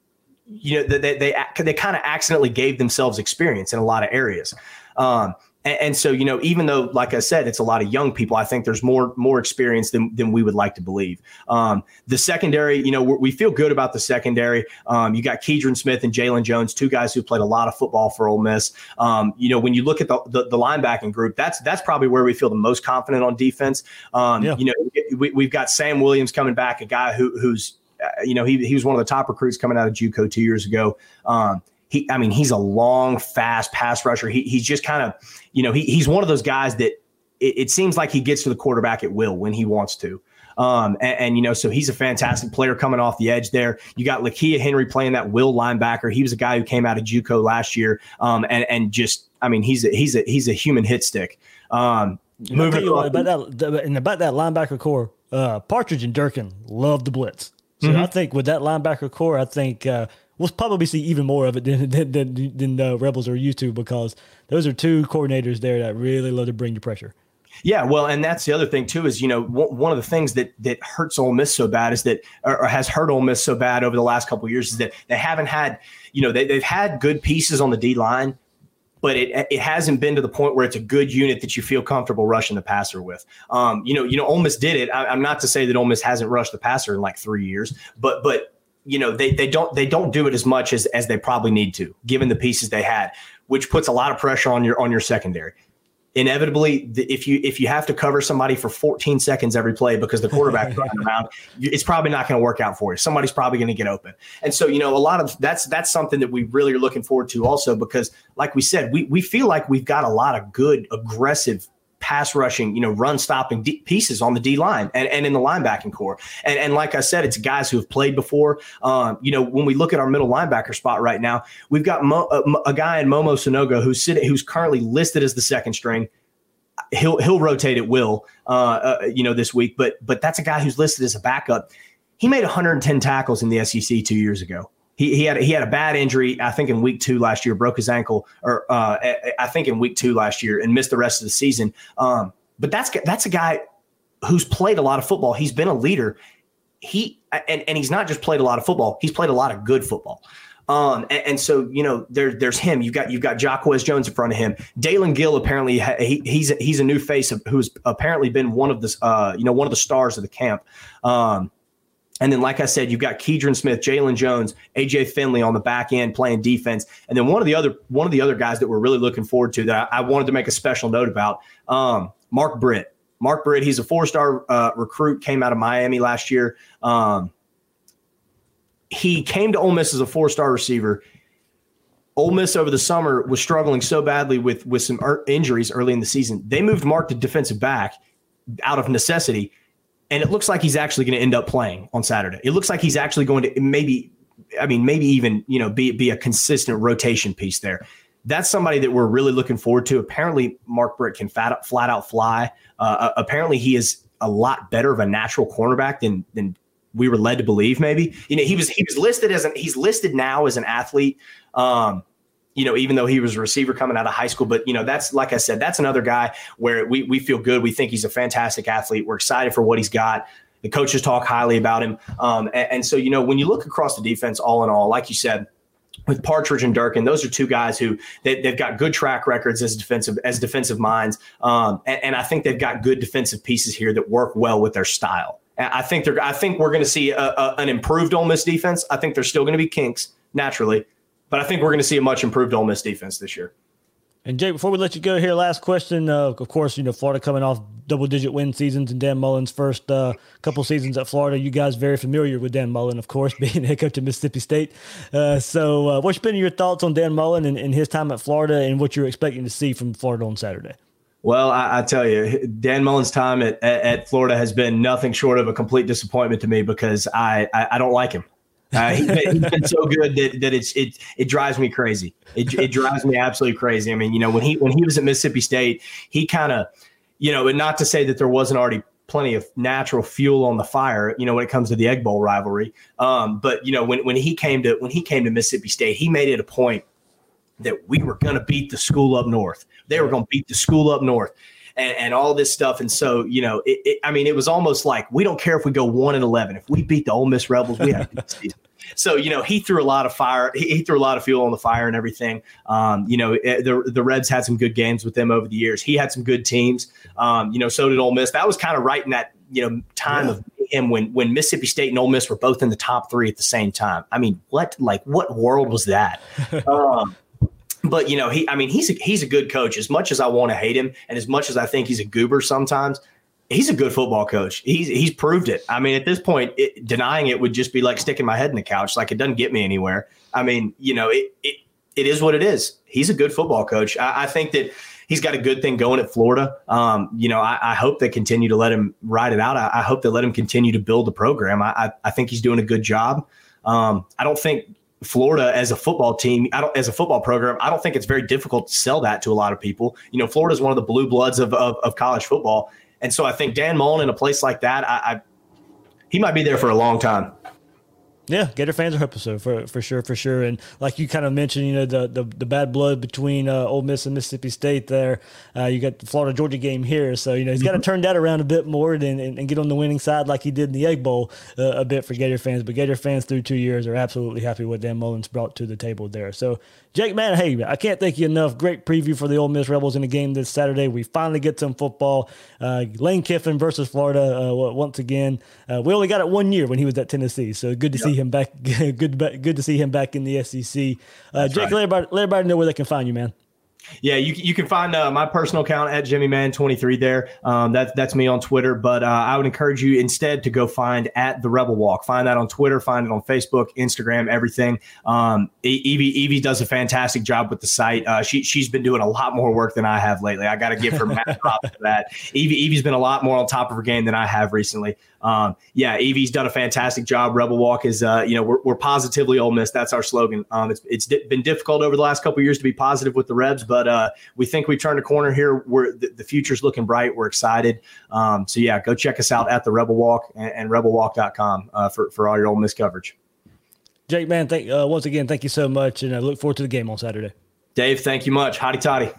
you know, they they they kind of accidentally gave themselves experience in a lot of areas. Um, and, and so, you know, even though, like I said, it's a lot of young people, I think there's more more experience than, than we would like to believe. Um, the secondary, you know, we feel good about the secondary. Um, you got Keidron Smith and Jalen Jones, two guys who played a lot of football for Ole Miss. Um, you know, when you look at the, the the linebacking group, that's that's probably where we feel the most confident on defense. Um, yeah. You know, we, we've got Sam Williams coming back, a guy who who's Uh, you know, he he was one of the top recruits coming out of JUCO two years ago. Um, he, I mean, he's a long, fast pass rusher. He he's just kind of, you know, he he's one of those guys that it, it seems like he gets to the quarterback at will when he wants to. Um, and, and you know, so he's a fantastic player coming off the edge there. You got Lakia Henry playing that will linebacker. He was a guy who came out of JUCO last year. Um, and and just, I mean, he's a, he's a he's a human hit stick. Um, moving what, about that and about that linebacker core, uh, Partridge and Durkin love the blitz. So mm-hmm. I think with that linebacker core, I think uh, we'll probably see even more of it than than, than, than the Rebels are used to, because those are two coordinators there that really love to bring you pressure. Yeah, well, and that's the other thing too, is, you know, w- one of the things that that hurts Ole Miss so bad is that, or has hurt Ole Miss so bad over the last couple of years, is that they haven't had, you know, they, they've had good pieces on the D line, but it it hasn't been to the point where it's a good unit that you feel comfortable rushing the passer with. Um, you know, you know, Ole Miss did it. I, I'm not to say that Ole Miss hasn't rushed the passer in like three years, but but you know, they they don't they don't do it as much as as they probably need to, given the pieces they had, which puts a lot of pressure on your on your secondary. Inevitably, if you if you have to cover somebody for fourteen seconds every play because the quarterback's running around, it's probably not going to work out for you. Somebody's probably going to get open. And so, you know, a lot of that's that's something that we really are looking forward to also, because like we said, we we feel like we've got a lot of good, aggressive pass rushing, you know, run stopping D- pieces on the D line and, and in the linebacking core. And, and like I said, it's guys who have played before. Um, you know, when we look at our middle linebacker spot right now, we've got Mo, a, a guy in Momo Sonogo who's sitting, who's currently listed as the second string. He'll he'll rotate at will, uh, uh, you know, this week. But but that's a guy who's listed as a backup. He made one hundred ten tackles in the S E C two years ago. He he had he had a bad injury, I think, in week two last year, broke his ankle, or uh, I think in week two last year, and missed the rest of the season. Um, but that's that's a guy who's played a lot of football. He's been a leader. He and and he's not just played a lot of football. He's played a lot of good football. Um, and, and so, you know, there, there's him. You've got you've got Jacquez Jones in front of him. Dalen Gill apparently ha- he, he's a, he's a new face of, who's apparently been one of the uh, you know one of the stars of the camp. Um, and then, like I said, you've got Keidron Smith, Jalen Jones, A J Finley on the back end playing defense. And then one of the other one of the other guys that we're really looking forward to that I, I wanted to make a special note about, um, Mark Britt. Mark Britt, he's a four-star uh, recruit, came out of Miami last year. Um, He came to Ole Miss as a four-star receiver. Ole Miss over the summer was struggling so badly with, with some er- injuries early in the season. They moved Mark to defensive back out of necessity, and it looks like he's actually going to end up playing on Saturday. It looks like he's actually going to maybe, I mean, maybe even, you know, be, be a consistent rotation piece there. That's somebody that we're really looking forward to. Apparently, Mark Britt can fat, flat out fly. Uh, apparently, he is a lot better of a natural cornerback than than we were led to believe. Maybe, you know, he was he was listed as an he's listed now as an athlete. Um, you know, even though he was a receiver coming out of high school, but you know, that's like I said, that's another guy where we we feel good. We think he's a fantastic athlete. We're excited for what he's got. The coaches talk highly about him, um, and, and so you know, when you look across the defense, all in all, like you said, with Partridge and Durkin, those are two guys who they, they've got good track records as defensive as defensive minds, um, and, and I think they've got good defensive pieces here that work well with their style. I think they're. I think we're going to see a, a, an improved Ole Miss defense. I think there's still going to be kinks naturally, but I think we're going to see a much improved Ole Miss defense this year. And Jake, before we let you go here, last question. Uh, of course, you know Florida coming off double-digit win seasons, and Dan Mullen's first uh, couple seasons at Florida. You guys very familiar with Dan Mullen, of course, being head coach at Mississippi State. Uh, so, uh, what's been your thoughts on Dan Mullen and, and his time at Florida, and what you're expecting to see from Florida on Saturday? Well, I, I tell you, Dan Mullen's time at, at, at Florida has been nothing short of a complete disappointment to me because I, I, I don't like him. Uh, he's, been, he's been so good that, that it's it it drives me crazy. It, it drives me absolutely crazy. I mean, you know, when he when he was at Mississippi State, he kind of, you know, and not to say that there wasn't already plenty of natural fuel on the fire, you know, when it comes to the Egg Bowl rivalry. Um, but you know, when when he came to when he came to Mississippi State, he made it a point that we were going to beat the school up north. They were going to beat the school up north and, and all this stuff. And so, you know, it, it, I mean, it was almost like, we don't care if we go one and eleven. If we beat the Ole Miss Rebels, we have to beat the season. So, you know, he threw a lot of fire. He, he threw a lot of fuel on the fire and everything. Um, you know, it, the, the Reds had some good games with them over the years. He had some good teams. Um, you know, so did Ole Miss. That was kind of right in that, you know, time yeah. of him when, when Mississippi State and Ole Miss were both in the top three at the same time. I mean, what, like what world was that? um, But, you know, he I mean, he's a, he's a good coach. As much as I want to hate him and as much as I think he's a goober sometimes, he's a good football coach. He's he's proved it. I mean, at this point, it, denying it would just be like sticking my head in the couch. Like, it doesn't get me anywhere. I mean, you know, it it, it is what it is. He's a good football coach. I, I think that he's got a good thing going at Florida. Um, you know, I, I hope they continue to let him ride it out. I, I hope they let him continue to build the program. I, I, I think he's doing a good job. Um, I don't think Florida as a football team, I don't as a football program, I don't think it's very difficult to sell that to a lot of people. You know, Florida is one of the blue bloods of, of of college football, and so I think Dan Mullen in a place like that, I, I he might be there for a long time. Yeah, Gator fans are hoping so for for sure, for sure. And like you kind of mentioned, you know, the the, the bad blood between uh, Ole Miss and Mississippi State there. Uh, you got the Florida Georgia game here, so you know he's got to turn that around a bit more and, and and get on the winning side like he did in the Egg Bowl uh, a bit for Gator fans. But Gator fans through two years are absolutely happy with what Dan Mullen's brought to the table there. So Jake, man, hey, I can't thank you enough. Great preview for the Ole Miss Rebels in the game this Saturday. We finally get some football. Uh, Lane Kiffin versus Florida uh, once again. Uh, we only got it one year when he was at Tennessee, so good to yep. see him back. good, good to see him back in the S E C. Uh, Jake, right. let everybody, let everybody know where they can find you, man. Yeah, you you can find uh, my personal account at Jimmy Man twenty-three there. Um, that, that's me on Twitter. But uh, I would encourage you instead to go find at the Rebel Walk. Find that on Twitter. Find it on Facebook, Instagram, everything. Um, Evie Evie does a fantastic job with the site. Uh, she she's been doing a lot more work than I have lately. I got to give her mad props for that. Evie Evie's been a lot more on top of her game than I have recently. Um, yeah, Evie's done a fantastic job. Rebel Walk is, uh, you know, we're, we're positively Ole Miss. That's our slogan. Um, it's it's di- been difficult over the last couple of years to be positive with the Rebs, but uh, we think we've turned a corner here. We're the, the future's looking bright. We're excited. Um, so yeah, go check us out at the Rebel Walk and, and rebel walk dot com uh, for for all your Ole Miss coverage. Jake, man, thank uh, once again, thank you so much, and I look forward to the game on Saturday. Dave, thank you much. Hotty toddy.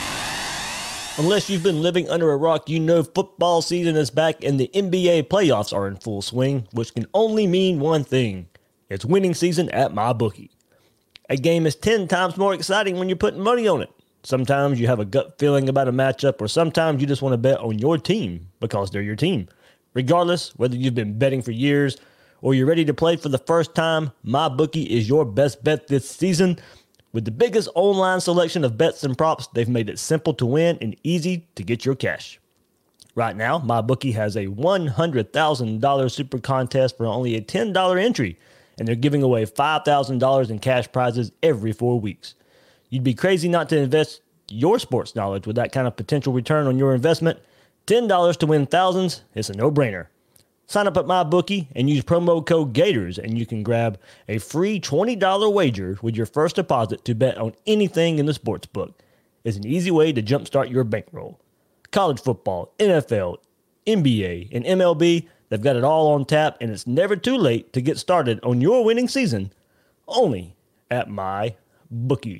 Unless you've been living under a rock, you know football season is back and the N B A playoffs are in full swing, which can only mean one thing. It's winning season at MyBookie. A game is ten times more exciting when you're putting money on it. Sometimes you have a gut feeling about a matchup, or sometimes you just want to bet on your team because they're your team. Regardless, whether you've been betting for years or you're ready to play for the first time, MyBookie is your best bet this season. With the biggest online selection of bets and props, they've made it simple to win and easy to get your cash. Right now, MyBookie has a one hundred thousand dollars super contest for only a ten dollars entry, and they're giving away five thousand dollars in cash prizes every four weeks. You'd be crazy not to invest your sports knowledge with that kind of potential return on your investment. ten dollars to win thousands, it's a no-brainer. Sign up at MyBookie and use promo code Gators, and you can grab a free twenty dollars wager with your first deposit to bet on anything in the sports book. It's an easy way to jumpstart your bankroll. College football, N F L, N B A, and M L B, they've got it all on tap, and it's never too late to get started on your winning season, only at MyBookie.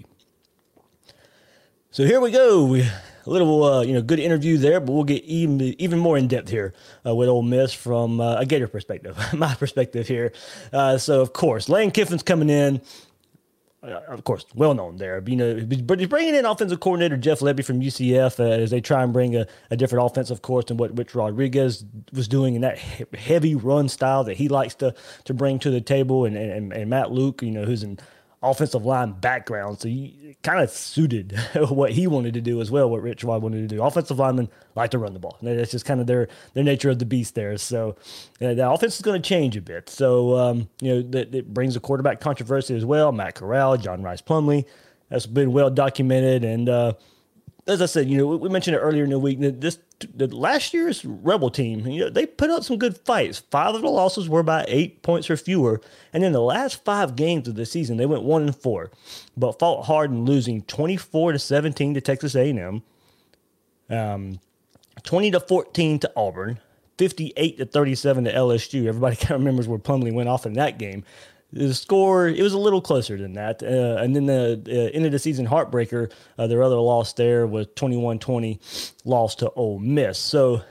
So here we go. We, a little, uh, you know, good interview there, but we'll get even even more in depth here uh, with Ole Miss from uh, a Gator perspective, my perspective here. Uh, so of course, Lane Kiffin's coming in. Uh, of course, well known there. You know, but he's bringing in offensive coordinator Jeff Lebby from U C F uh, as they try and bring a, a different offensive course than what Rich Rodriguez was doing in that he- heavy run style that he likes to to bring to the table, and and, and Matt Luke, you know, who's an offensive line background, so he kind of suited what he wanted to do as well, what Rich Rod wanted to do. Offensive linemen like to run the ball. That's just kind of their their nature of the beast there. So uh, the offense is going to change a bit. So, um, you know, that it brings a quarterback controversy as well. Matt Corral, John Rice Plumlee, that's been well documented. And uh, as I said, you know, we mentioned it earlier in the week that this the last year's Rebel team, you know, they put up some good fights. Five of the losses were by eight points or fewer, and in the last five games of the season, they went one and four, but fought hard in losing twenty-four to seventeen to Texas A and M, um, twenty to fourteen to Auburn, fifty-eight to thirty-seven to L S U. Everybody kind of remembers where Plumlee went off in that game. The score, it was a little closer than that. Uh, and then the uh, end of the season heartbreaker, uh, their other loss there was twenty-one twenty loss to Ole Miss. So uh,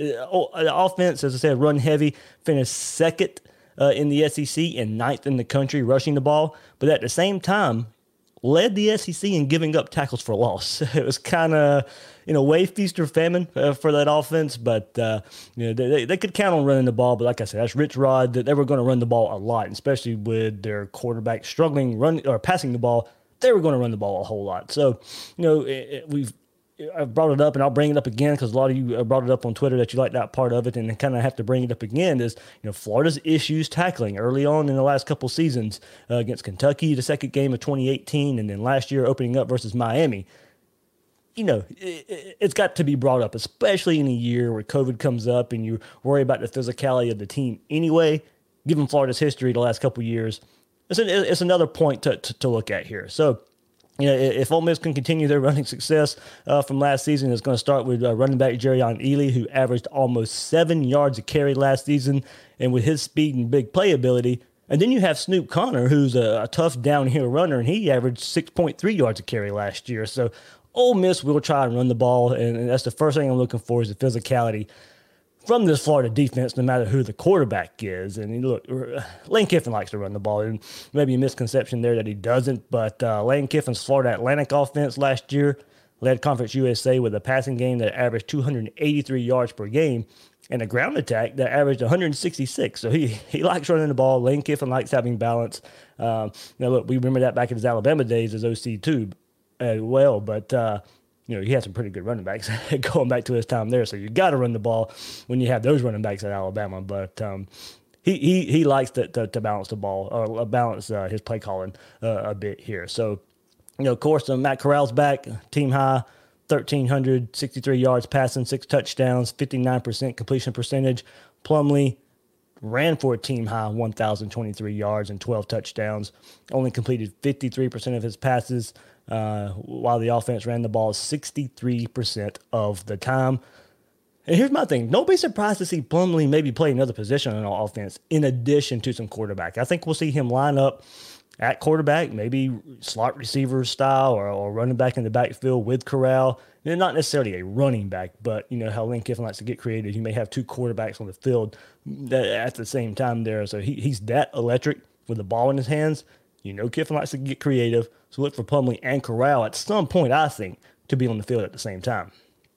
the offense, as I said, run heavy, finished second uh, in the S E C and ninth in the country rushing the ball. But at the same time, led the S E C in giving up tackles for loss. It was kind of, in a way, feast or famine uh, for that offense, but uh, you know they, they could count on running the ball. But like I said, that's Rich Rod. That they were going to run the ball a lot, especially with their quarterback struggling run or passing the ball. They were going to run the ball a whole lot. So, you know, it, it, we've I've brought it up, and I'll bring it up again because a lot of you brought it up on Twitter that you like that part of it, and kind of have to bring it up again. Is you know Florida's issues tackling early on in the last couple seasons uh, against Kentucky, the second game of twenty eighteen, and then last year opening up versus Miami. You know, it, it's got to be brought up, especially in a year where COVID comes up and you worry about the physicality of the team anyway. Given Florida's history the last couple years, it's, an, it's another point to, to, to look at here. So, you know, if Ole Miss can continue their running success uh, from last season, it's going to start with uh, running back Jerrion Ealy, who averaged almost seven yards a carry last season, and with his speed and big playability. And then you have Snoop Connor, who's a, a tough downhill runner, and he averaged six point three yards a carry last year. So Ole Miss will try and run the ball, and, and that's the first thing I'm looking for is the physicality from this Florida defense, no matter who the quarterback is. And look, Lane Kiffin likes to run the ball, and maybe a misconception there that he doesn't, but uh, Lane Kiffin's Florida Atlantic offense last year led Conference U S A with a passing game that averaged two hundred eighty-three yards per game and a ground attack that averaged one hundred sixty-six. So he he likes running the ball. Lane Kiffin likes having balance. Um, now, look, we remember that back in his Alabama days as O C too as well, but uh, you know, he had some pretty good running backs going back to his time there. So you got to run the ball when you have those running backs at Alabama. But um, he he he likes to, to, to balance the ball or balance uh, his play calling uh, a bit here. So, you know, of course, uh, Matt Corral's back, team high, one thousand three hundred sixty-three yards passing, six touchdowns, fifty-nine percent completion percentage. Plumlee ran for a team high one thousand twenty-three yards and twelve touchdowns, only completed fifty-three percent of his passes, uh, while the offense ran the ball sixty-three percent of the time. And here's my thing. Don't be surprised to see Plumlee maybe play another position on our offense in addition to some quarterback. I think we'll see him line up at quarterback, maybe slot receiver style or, or running back in the backfield with Corral. And not necessarily a running back, but you know how Lane Kiffin likes to get creative. You may have two quarterbacks on the field at the same time there. So he, he's that electric with the ball in his hands. You know Kiffin likes to get creative, so look for Plumlee and Corral at some point, I think, to be on the field at the same time.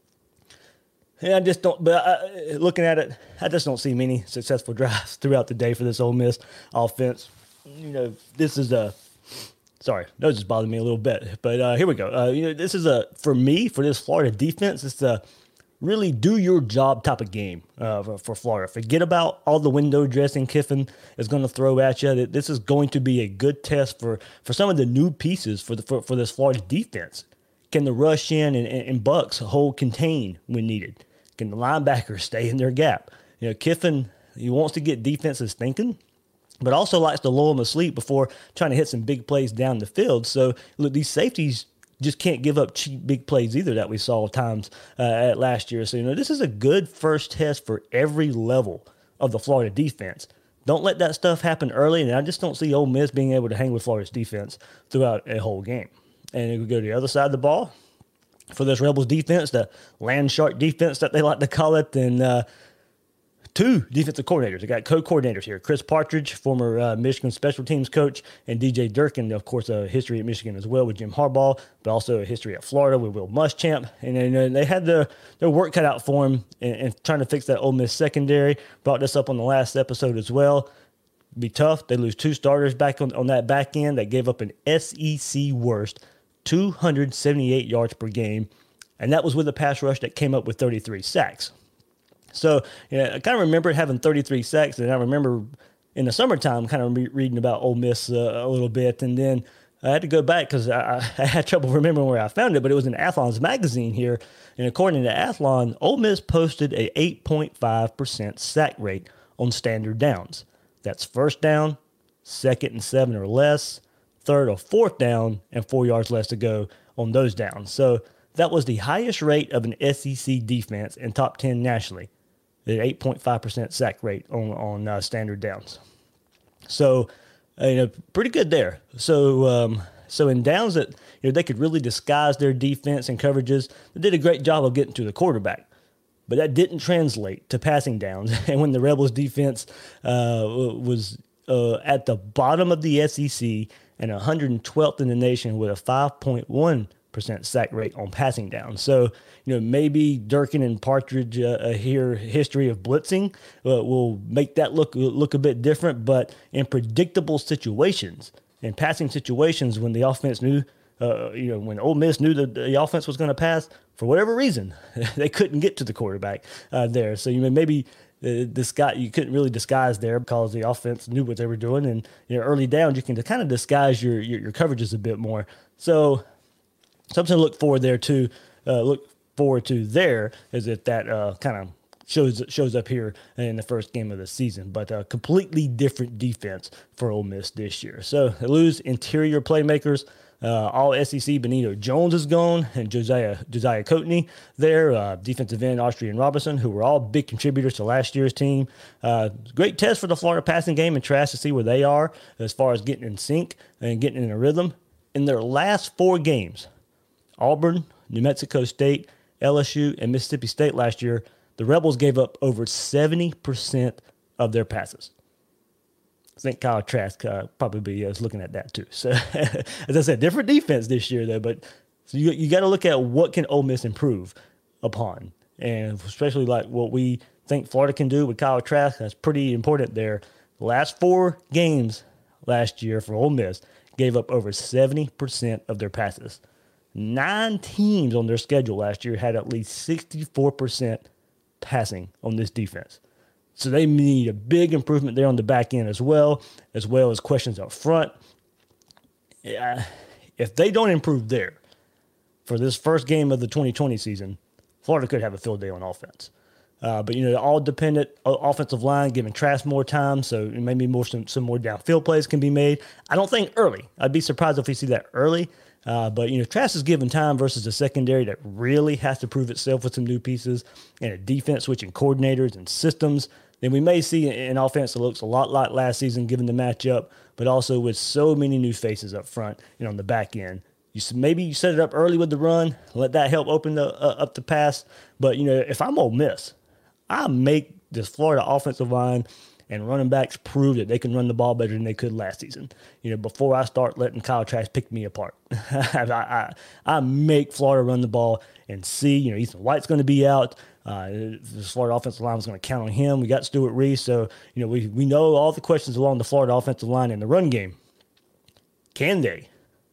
And I just don't, but I, looking at it, I just don't see many successful drives throughout the day for this Ole Miss offense. You know, this is a, sorry, those just bothered me a little bit, but uh, here we go. Uh, you know, this is a, for me, for this Florida defense, it's a really do your job type of game uh, for, for Florida. Forget about all the window dressing Kiffin is going to throw at you. This is going to be a good test for, for some of the new pieces for the for, for this Florida defense. Can the rush in and, and, and Bucks hold contain when needed? Can the linebackers stay in their gap? You know, Kiffin, he wants to get defenses thinking, but also likes to lull them asleep before trying to hit some big plays down the field. So, look, these safeties just can't give up cheap big plays either that we saw times uh, at last year. So, you know, this is a good first test for every level of the Florida defense. Don't let that stuff happen early, and I just don't see Ole Miss being able to hang with Florida's defense throughout a whole game. And if we go to the other side of the ball, for this Rebels defense, the land shark defense that they like to call it, and uh, two defensive coordinators. They got co-coordinators here. Chris Partridge, former uh, Michigan special teams coach, and D J Durkin, of course, a history at Michigan as well with Jim Harbaugh, but also a history at Florida with Will Muschamp. And then uh, they had their, their work cut out for him in, in trying to fix that Ole Miss secondary. Brought this up on the last episode as well. Be tough. They lose two starters back on, on that back end. That gave up an S E C worst two hundred seventy-eight yards per game, and that was with a pass rush that came up with thirty-three sacks. So, you know, I kind of remember having thirty-three sacks, and I remember in the summertime kind of re- reading about Ole Miss uh, a little bit, and then I had to go back because I, I had trouble remembering where I found it, but it was in Athlon's magazine here, and according to Athlon, Ole Miss posted a eight point five percent sack rate on standard downs. That's first down, second and seven or less, third or fourth down, and four yards less to go on those downs. So that was the highest rate of an S E C defense and top ten nationally, at eight point five percent sack rate on, on uh, standard downs. So, uh, you know, pretty good there. So, um, so in downs that, you know, they could really disguise their defense and coverages, they did a great job of getting to the quarterback. But that didn't translate to passing downs. And when the Rebels defense uh, was uh, at the bottom of the S E C and one hundred twelfth in the nation with a five point one percent sack rate on passing down. So, you know, maybe Durkin and Partridge uh, here history of blitzing uh, will make that look look a bit different, but in predictable situations, in passing situations when the offense knew, uh, you know, when Ole Miss knew that the offense was going to pass, for whatever reason, they couldn't get to the quarterback uh, there. So, you know, maybe uh, this guy, you couldn't really disguise there because the offense knew what they were doing. And, you know, early down, you can kind of disguise your, your, your coverages a bit more. So, something to look forward there to, uh, look forward to there is if that uh, kind of shows shows up here in the first game of the season. But a completely different defense for Ole Miss this year. So they lose interior playmakers. Uh, all S E C Benito Jones is gone, and Josiah Josiah Coatney there, uh, defensive end Austrian Robinson, who were all big contributors to last year's team. Uh, great test for the Florida passing game, and Trash to see where they are as far as getting in sync and getting in a rhythm. In their last four games, Auburn, New Mexico State, L S U, and Mississippi State last year, the Rebels gave up over seventy percent of their passes. I think Kyle Trask uh, probably is looking at that too. So, as I said, different defense this year, though. But so you you got to look at what can Ole Miss improve upon, and especially like what we think Florida can do with Kyle Trask. That's pretty important there. The last four games last year for Ole Miss gave up over seventy percent of their passes. Nine teams on their schedule last year had at least sixty-four percent passing on this defense. So they need a big improvement there on the back end as well, as well as questions up front. Yeah, if they don't improve there for this first game of the twenty twenty season, Florida could have a field day on offense. Uh, but, you know, all dependent offensive line, giving Trask more time, so maybe more some, some more downfield plays can be made. I don't think early. I'd be surprised if we see that early. Uh, but, you know, Trask is given time versus a secondary that really has to prove itself with some new pieces and a defense switching coordinators and systems. Then we may see an offense that looks a lot like last season given the matchup, but also with so many new faces up front and on the back end. You maybe you set it up early with the run, let that help open the, uh, up the pass. But, you know, if I'm Ole Miss, I make this Florida offensive line and running backs prove that they can run the ball better than they could last season. You know, before I start letting Kyle Trask pick me apart, I, I, I make Florida run the ball and see, you know, Ethan White's going to be out. Uh, the Florida offensive line was going to count on him. We got Stuart Reese. So, you know, we, we know all the questions along the Florida offensive line in the run game. Can they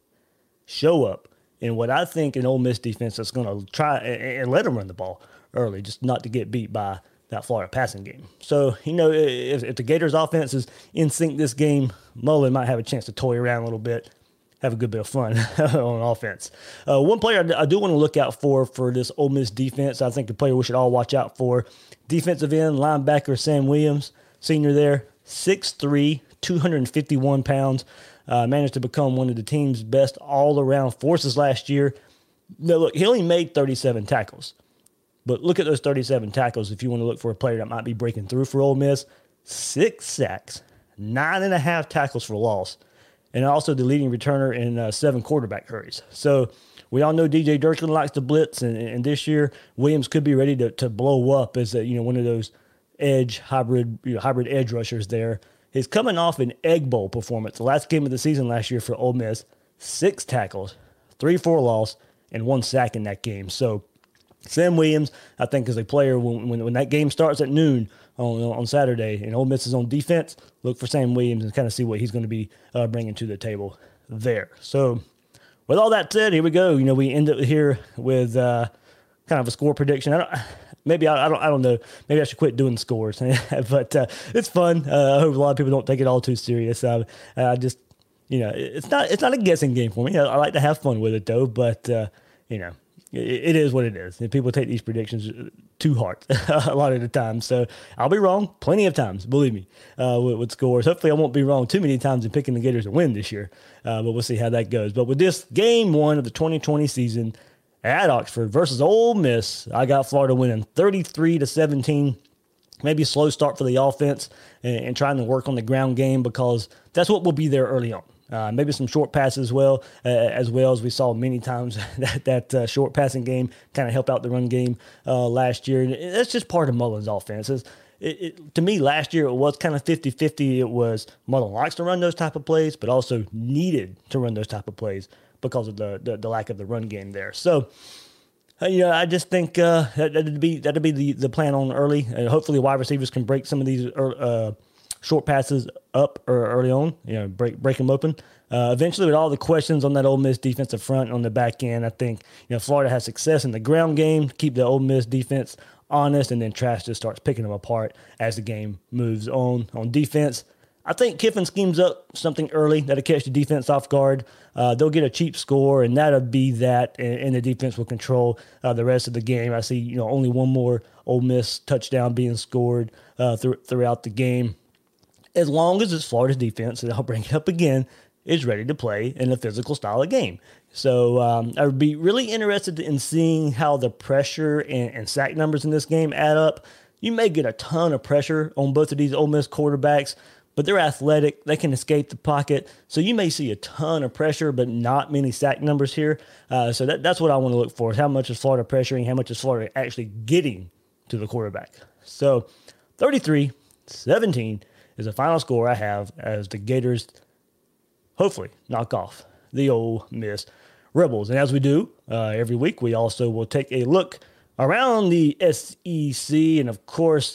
show up in what I think an Ole Miss defense that's going to try and, and let them run the ball early, just not to get beat by that Florida passing game? So, you know, if, if the Gators offense is in sync this game, Mullen might have a chance to toy around a little bit, have a good bit of fun on offense. Uh, one player I do want to look out for for this Ole Miss defense, I think the player we should all watch out for, defensive end linebacker Sam Williams, senior there, six three, two hundred fifty-one pounds, uh, managed to become one of the team's best all-around forces last year. Now, look, he only made thirty-seven tackles, but look at those thirty-seven tackles if you want to look for a player that might be breaking through for Ole Miss. Six sacks, nine and a half tackles for loss, and also the leading returner in uh, seven quarterback hurries. So we all know D J Durkin likes to blitz, and, and this year Williams could be ready to, to blow up as a, you know, one of those edge hybrid you know, hybrid edge rushers there. He's coming off an Egg Bowl performance, the last game of the season last year for Ole Miss. Six tackles, three for loss, and one sack in that game. So Sam Williams, I think, is a player when, when, when that game starts at noon on on Saturday and Ole Miss is on defense, look for Sam Williams and kind of see what he's going to be uh, bringing to the table there. So with all that said, here we go. You know, we end up here with uh, kind of a score prediction. I don't, maybe I, I don't I don't know. Maybe I should quit doing scores, but uh, it's fun. Uh, I hope a lot of people don't take it all too serious. Uh, I just, you know, it's not it's not a guessing game for me. I, I like to have fun with it though, but uh, you know. It is what it is. And people take these predictions too hard a lot of the time. So I'll be wrong plenty of times, believe me, uh, with, with scores. Hopefully I won't be wrong too many times in picking the Gators to win this year. Uh, but we'll see how that goes. But with this game one of the twenty twenty season at Oxford versus Ole Miss, I got Florida winning thirty-three to seventeen. Maybe a slow start for the offense and, and trying to work on the ground game because that's what will be there early on. Uh, maybe some short passes as well, uh, as well as we saw many times that that uh, short passing game kind of helped out the run game uh, last year. And that's just part of Mullen's offense. It, it, to me, last year it was kind of fifty-fifty. It was Mullen likes to run those type of plays, but also needed to run those type of plays because of the the, the lack of the run game there. So, uh, you know, I just think uh, that, that'd be that'd be the, the plan on early. And hopefully, wide receivers can break some of these uh, short passes up or early on, you know, break break them open. Uh, eventually, with all the questions on that Ole Miss defensive front on the back end, I think, you know, Florida has success in the ground game, keep the Ole Miss defense honest, and then Trask just starts picking them apart as the game moves on. On defense, I think Kiffin schemes up something early that'll catch the defense off guard. Uh, they'll get a cheap score, and that'll be that, and, and the defense will control uh, the rest of the game. I see, you know, only one more Ole Miss touchdown being scored uh, th- throughout the game. As long as it's Florida's defense, and I'll bring it up again, is ready to play in a physical style of game. So um, I would be really interested in seeing how the pressure and, and sack numbers in this game add up. You may get a ton of pressure on both of these Ole Miss quarterbacks, but they're athletic. They can escape the pocket. So you may see a ton of pressure, but not many sack numbers here. Uh, so that, that's what I want to look for, is how much is Florida pressuring, how much is Florida actually getting to the quarterback. So thirty-three seventeen is the final score I have as the Gators hopefully knock off the Ole Miss Rebels. And as we do uh, every week, we also will take a look around the S E C and, of course,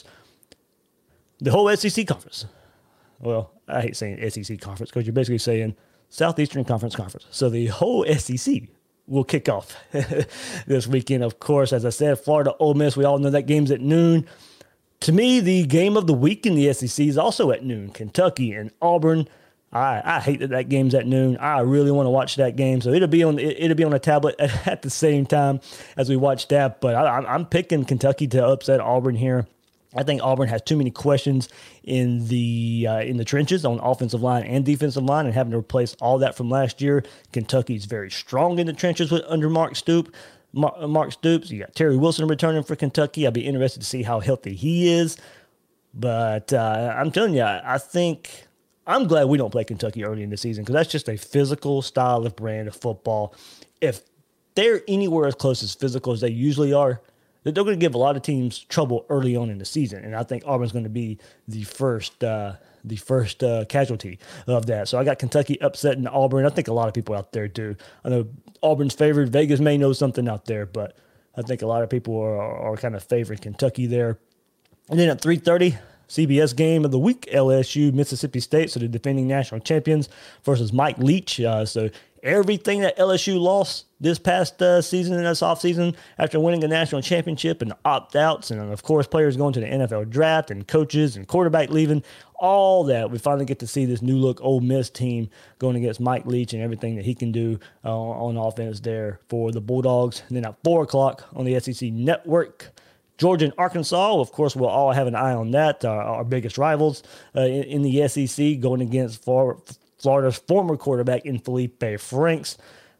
the whole S E C conference. Well, I hate saying S E C conference because you're basically saying Southeastern Conference Conference. So the whole S E C will kick off this weekend. Of course, as I said, Florida, Ole Miss, we all know that game's at noon. To me, the game of the week in the S E C is also at noon. Kentucky and Auburn. I, I hate that that game's at noon. I really want to watch that game, so it'll be on it, it'll be on a tablet at, at the same time as we watch that. But I, I'm picking Kentucky to upset Auburn here. I think Auburn has too many questions in the uh, in the trenches on offensive line and defensive line, and having to replace all that from last year. Kentucky's very strong in the trenches with under Mark Stoops. Mark Stoops. You got Terry Wilson returning for Kentucky. I'd be interested to see how healthy he is. But uh, I'm telling you, I think I'm glad we don't play Kentucky early in the season because that's just a physical style of brand of football. If they're anywhere as close as physical as they usually are, that they're going to give a lot of teams trouble early on in the season. And I think Auburn's going to be the first uh, the first uh, casualty of that. So I got Kentucky upsetting Auburn. I think a lot of people out there do. I know Auburn's favored. Vegas may know something out there, but I think a lot of people are, are kind of favoring Kentucky there. And then at three thirty, C B S game of the week, L S U, Mississippi State, so the defending national champions versus Mike Leach. Uh, so everything that L S U lost this past uh, season and this offseason after winning a national championship and opt-outs, and of course players going to the N F L draft and coaches and quarterback leaving, all that, we finally get to see this new look Ole Miss team going against Mike Leach and everything that he can do uh, on offense there for the Bulldogs. And then at four o'clock on the S E C Network, Georgia and Arkansas, of course, we'll all have an eye on that, uh, our biggest rivals uh, in, in the S E C, going against Florida's former quarterback in Felipe Franks.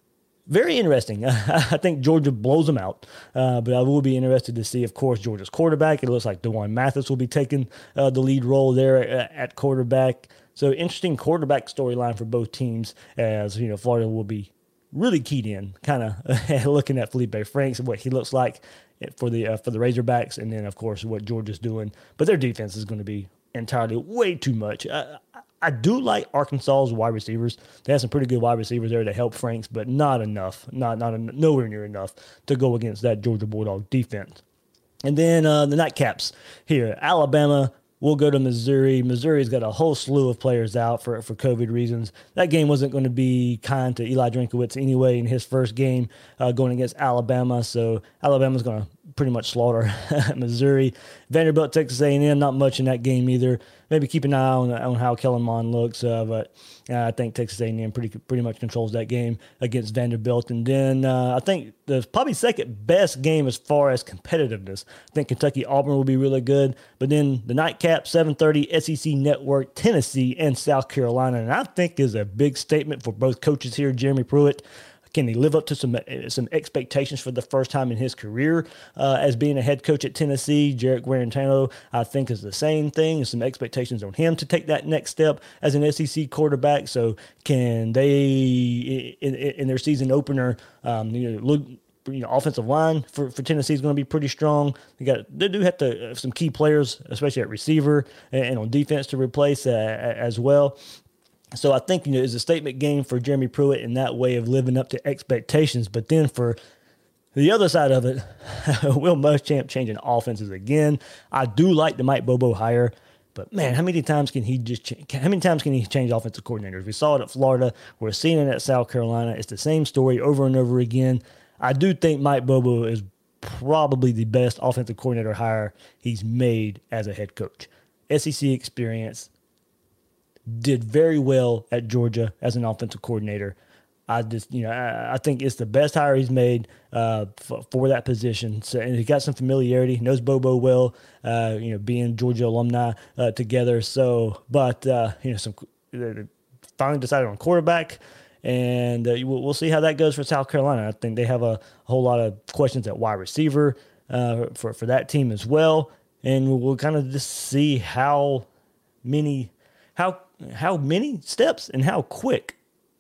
Very interesting. I think Georgia blows them out, uh, but I will be interested to see, of course, Georgia's quarterback. It looks like DeJuan Mathis will be taking uh, the lead role there at, at quarterback. So interesting quarterback storyline for both teams, as you know, Florida will be really keyed in, kind of looking at Felipe Franks and what he looks like for the uh, for the Razorbacks, and then of course what Georgia's doing. But their defense is going to be entirely way too much. I, I do like Arkansas's wide receivers. They have some pretty good wide receivers there to help Franks, but not enough, not not nowhere near enough to go against that Georgia Bulldog defense. And then uh, the nightcaps here: Alabama will go to Missouri. Missouri's got a whole slew of players out for, for COVID reasons. That game wasn't going to be kind to Eli Drinkowitz anyway in his first game uh, going against Alabama. So Alabama's going to pretty much slaughter Missouri. Vanderbilt, Texas A and M, not much in that game either. Maybe keep an eye on, on how Kellen Mond looks, uh, but uh, I think Texas A and M pretty pretty much controls that game against Vanderbilt. And then uh, I think the probably second best game as far as competitiveness. I think Kentucky-Auburn will be really good. But then the nightcap, seven thirty, S E C Network, Tennessee and South Carolina. And I think is a big statement for both coaches here, Jeremy Pruitt. Can he live up to some some expectations for the first time in his career uh, as being a head coach at Tennessee? Jarek Guarantano, I think, is the same thing. Some expectations on him to take that next step as an S E C quarterback. So can they, in, in their season opener, um, you know, look, you know, offensive line for, for Tennessee is going to be pretty strong. They got they do have to have some key players, especially at receiver and, and on defense, to replace uh, as well. So I think, you know, it's a statement game for Jeremy Pruitt in that way of living up to expectations. But then for the other side of it, Will Muschamp changing offenses again. I do like the Mike Bobo hire, but man, how many times can he just ch- how many times can he change offensive coordinators? We saw it at Florida. We're seeing it at South Carolina. It's the same story over and over again. I do think Mike Bobo is probably the best offensive coordinator hire he's made as a head coach. S E C experience. Did very well at Georgia as an offensive coordinator. I just, you know, I, I think it's the best hire he's made uh, for, for that position. So, and he got some familiarity, knows Bobo well, uh, you know, being Georgia alumni uh, together. So, but uh, you know, some finally decided on quarterback, and uh, we'll, we'll see how that goes for South Carolina. I think they have a, a whole lot of questions at wide receiver uh, for for that team as well, and we'll, we'll kind of just see how many how. How many steps and how quick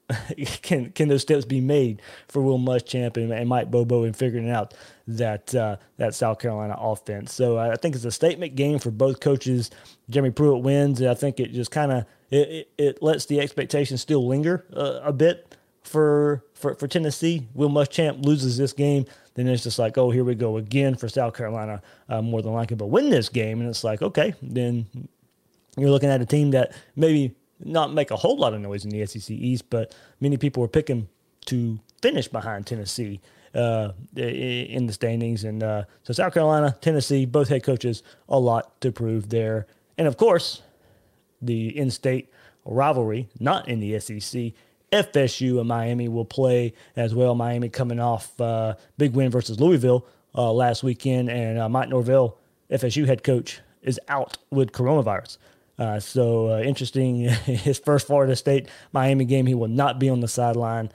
can can those steps be made for Will Muschamp and, and Mike Bobo in figuring out that uh, that South Carolina offense? So I think it's a statement game for both coaches. Jeremy Pruitt wins, and I think it just kind of it, it, it lets the expectations still linger uh, a bit for, for for Tennessee. Will Muschamp loses this game, then it's just like, oh, here we go again for South Carolina, uh, more than likely. But win this game, and it's like, okay, then you're looking at a team that maybe not make a whole lot of noise in the S E C East, but many people are picking to finish behind Tennessee uh, in the standings. And uh, so South Carolina, Tennessee, both head coaches, a lot to prove there. And, of course, the in-state rivalry, not in the S E C, F S U and Miami will play as well. Miami coming off uh, big win versus Louisville uh, last weekend, and uh, Mike Norvell, F S U head coach, is out with coronavirus. Uh, so uh, interesting, his first Florida State Miami game, he will not be on the sideline.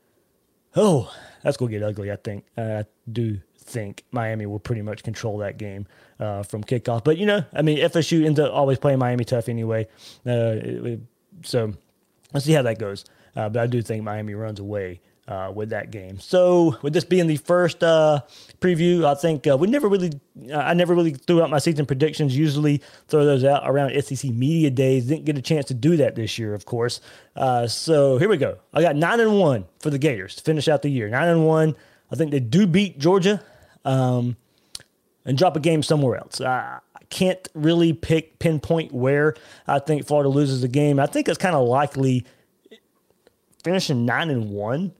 Oh, that's going to get ugly, I think. Uh, I do think Miami will pretty much control that game uh, from kickoff. But, you know, I mean, F S U ends up always playing Miami tough anyway. Uh, it, it, so let's see how that goes. Uh, but I do think Miami runs away uh, with that game. So with this being the first uh, preview, I think uh, we never really, I never really threw out my season predictions. Usually throw those out around S E C Media Days. Didn't get a chance to do that this year, of course. Uh, so here we go. I got nine and one for the Gators to finish out the year. Nine and one. I think they do beat Georgia um, and drop a game somewhere else. I, I can't really pick pinpoint where I think Florida loses the game. I think it's kind of likely finishing nine and one.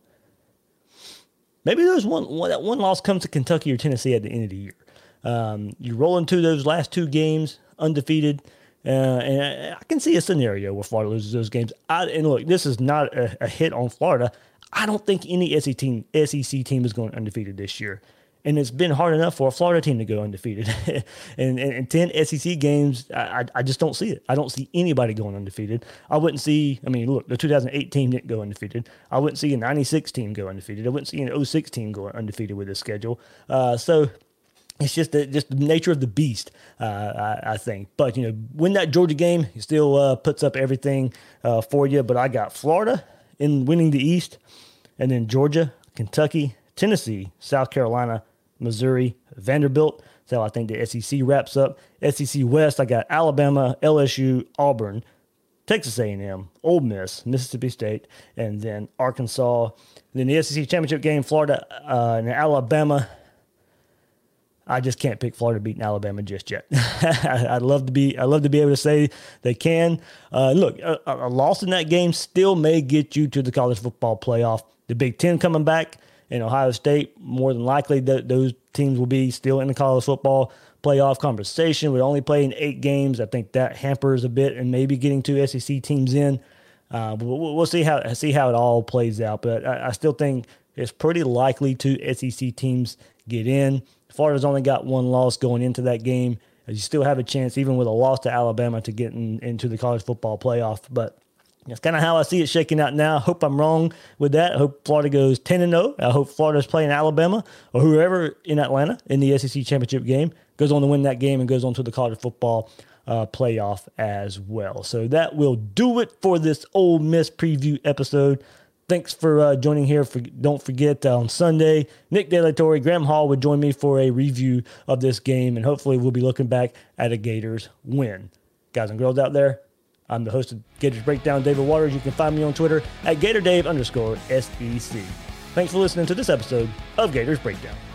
Maybe there's one, one that one loss comes to Kentucky or Tennessee at the end of the year. Um, you roll into those last two games undefeated, uh, and I, I can see a scenario where Florida loses those games. I, and look, this is not a, a hit on Florida. I don't think any S E C team, S E C team is going undefeated this year. And it's been hard enough for a Florida team to go undefeated. and, and, and ten S E C games, I, I just don't see it. I don't see anybody going undefeated. I wouldn't see, I mean, look, the two thousand eight team didn't go undefeated. I wouldn't see a ninety-six team go undefeated. I wouldn't see an oh six team go undefeated with this schedule. Uh, so it's just the, just the nature of the beast, uh, I, I think. But, you know, win that Georgia game, it still uh, puts up everything uh, for you. But I got Florida in winning the East, and then Georgia, Kentucky, Tennessee, South Carolina, Missouri, Vanderbilt. That's how I think the S E C wraps up. S E C West, I got Alabama, L S U, Auburn, Texas A and M, Ole Miss, Mississippi State, and then Arkansas. And then the S E C championship game, Florida uh, and Alabama. I just can't pick Florida beating Alabama just yet. I'd love to be. I'd love to be able to say they can. Uh, look, a, a loss in that game still may get you to the college football playoff. The Big Ten coming back. In Ohio State, more than likely th- those teams will be still in the college football playoff conversation. With only playing eight games, I think that hampers a bit, and maybe getting two S E C teams in. Uh, but we'll, we'll see how see how it all plays out. But I, I still think it's pretty likely two S E C teams get in. Florida's only got one loss going into that game. You still have a chance, even with a loss to Alabama, to get in, into the college football playoff. But that's kind of how I see it shaking out now. I hope I'm wrong with that. I hope Florida goes ten and oh. I hope Florida's playing Alabama or whoever in Atlanta in the S E C championship game, goes on to win that game and goes on to the college football uh, playoff as well. So that will do it for this Ole Miss preview episode. Thanks for uh, joining here. For, don't forget uh, on Sunday, Nick De La Torre, Graham Hall would join me for a review of this game, and hopefully we'll be looking back at a Gators win. Guys and girls out there, I'm the host of Gators Breakdown, David Waters. You can find me on Twitter at GatorDave underscore S E C. Thanks for listening to this episode of Gators Breakdown.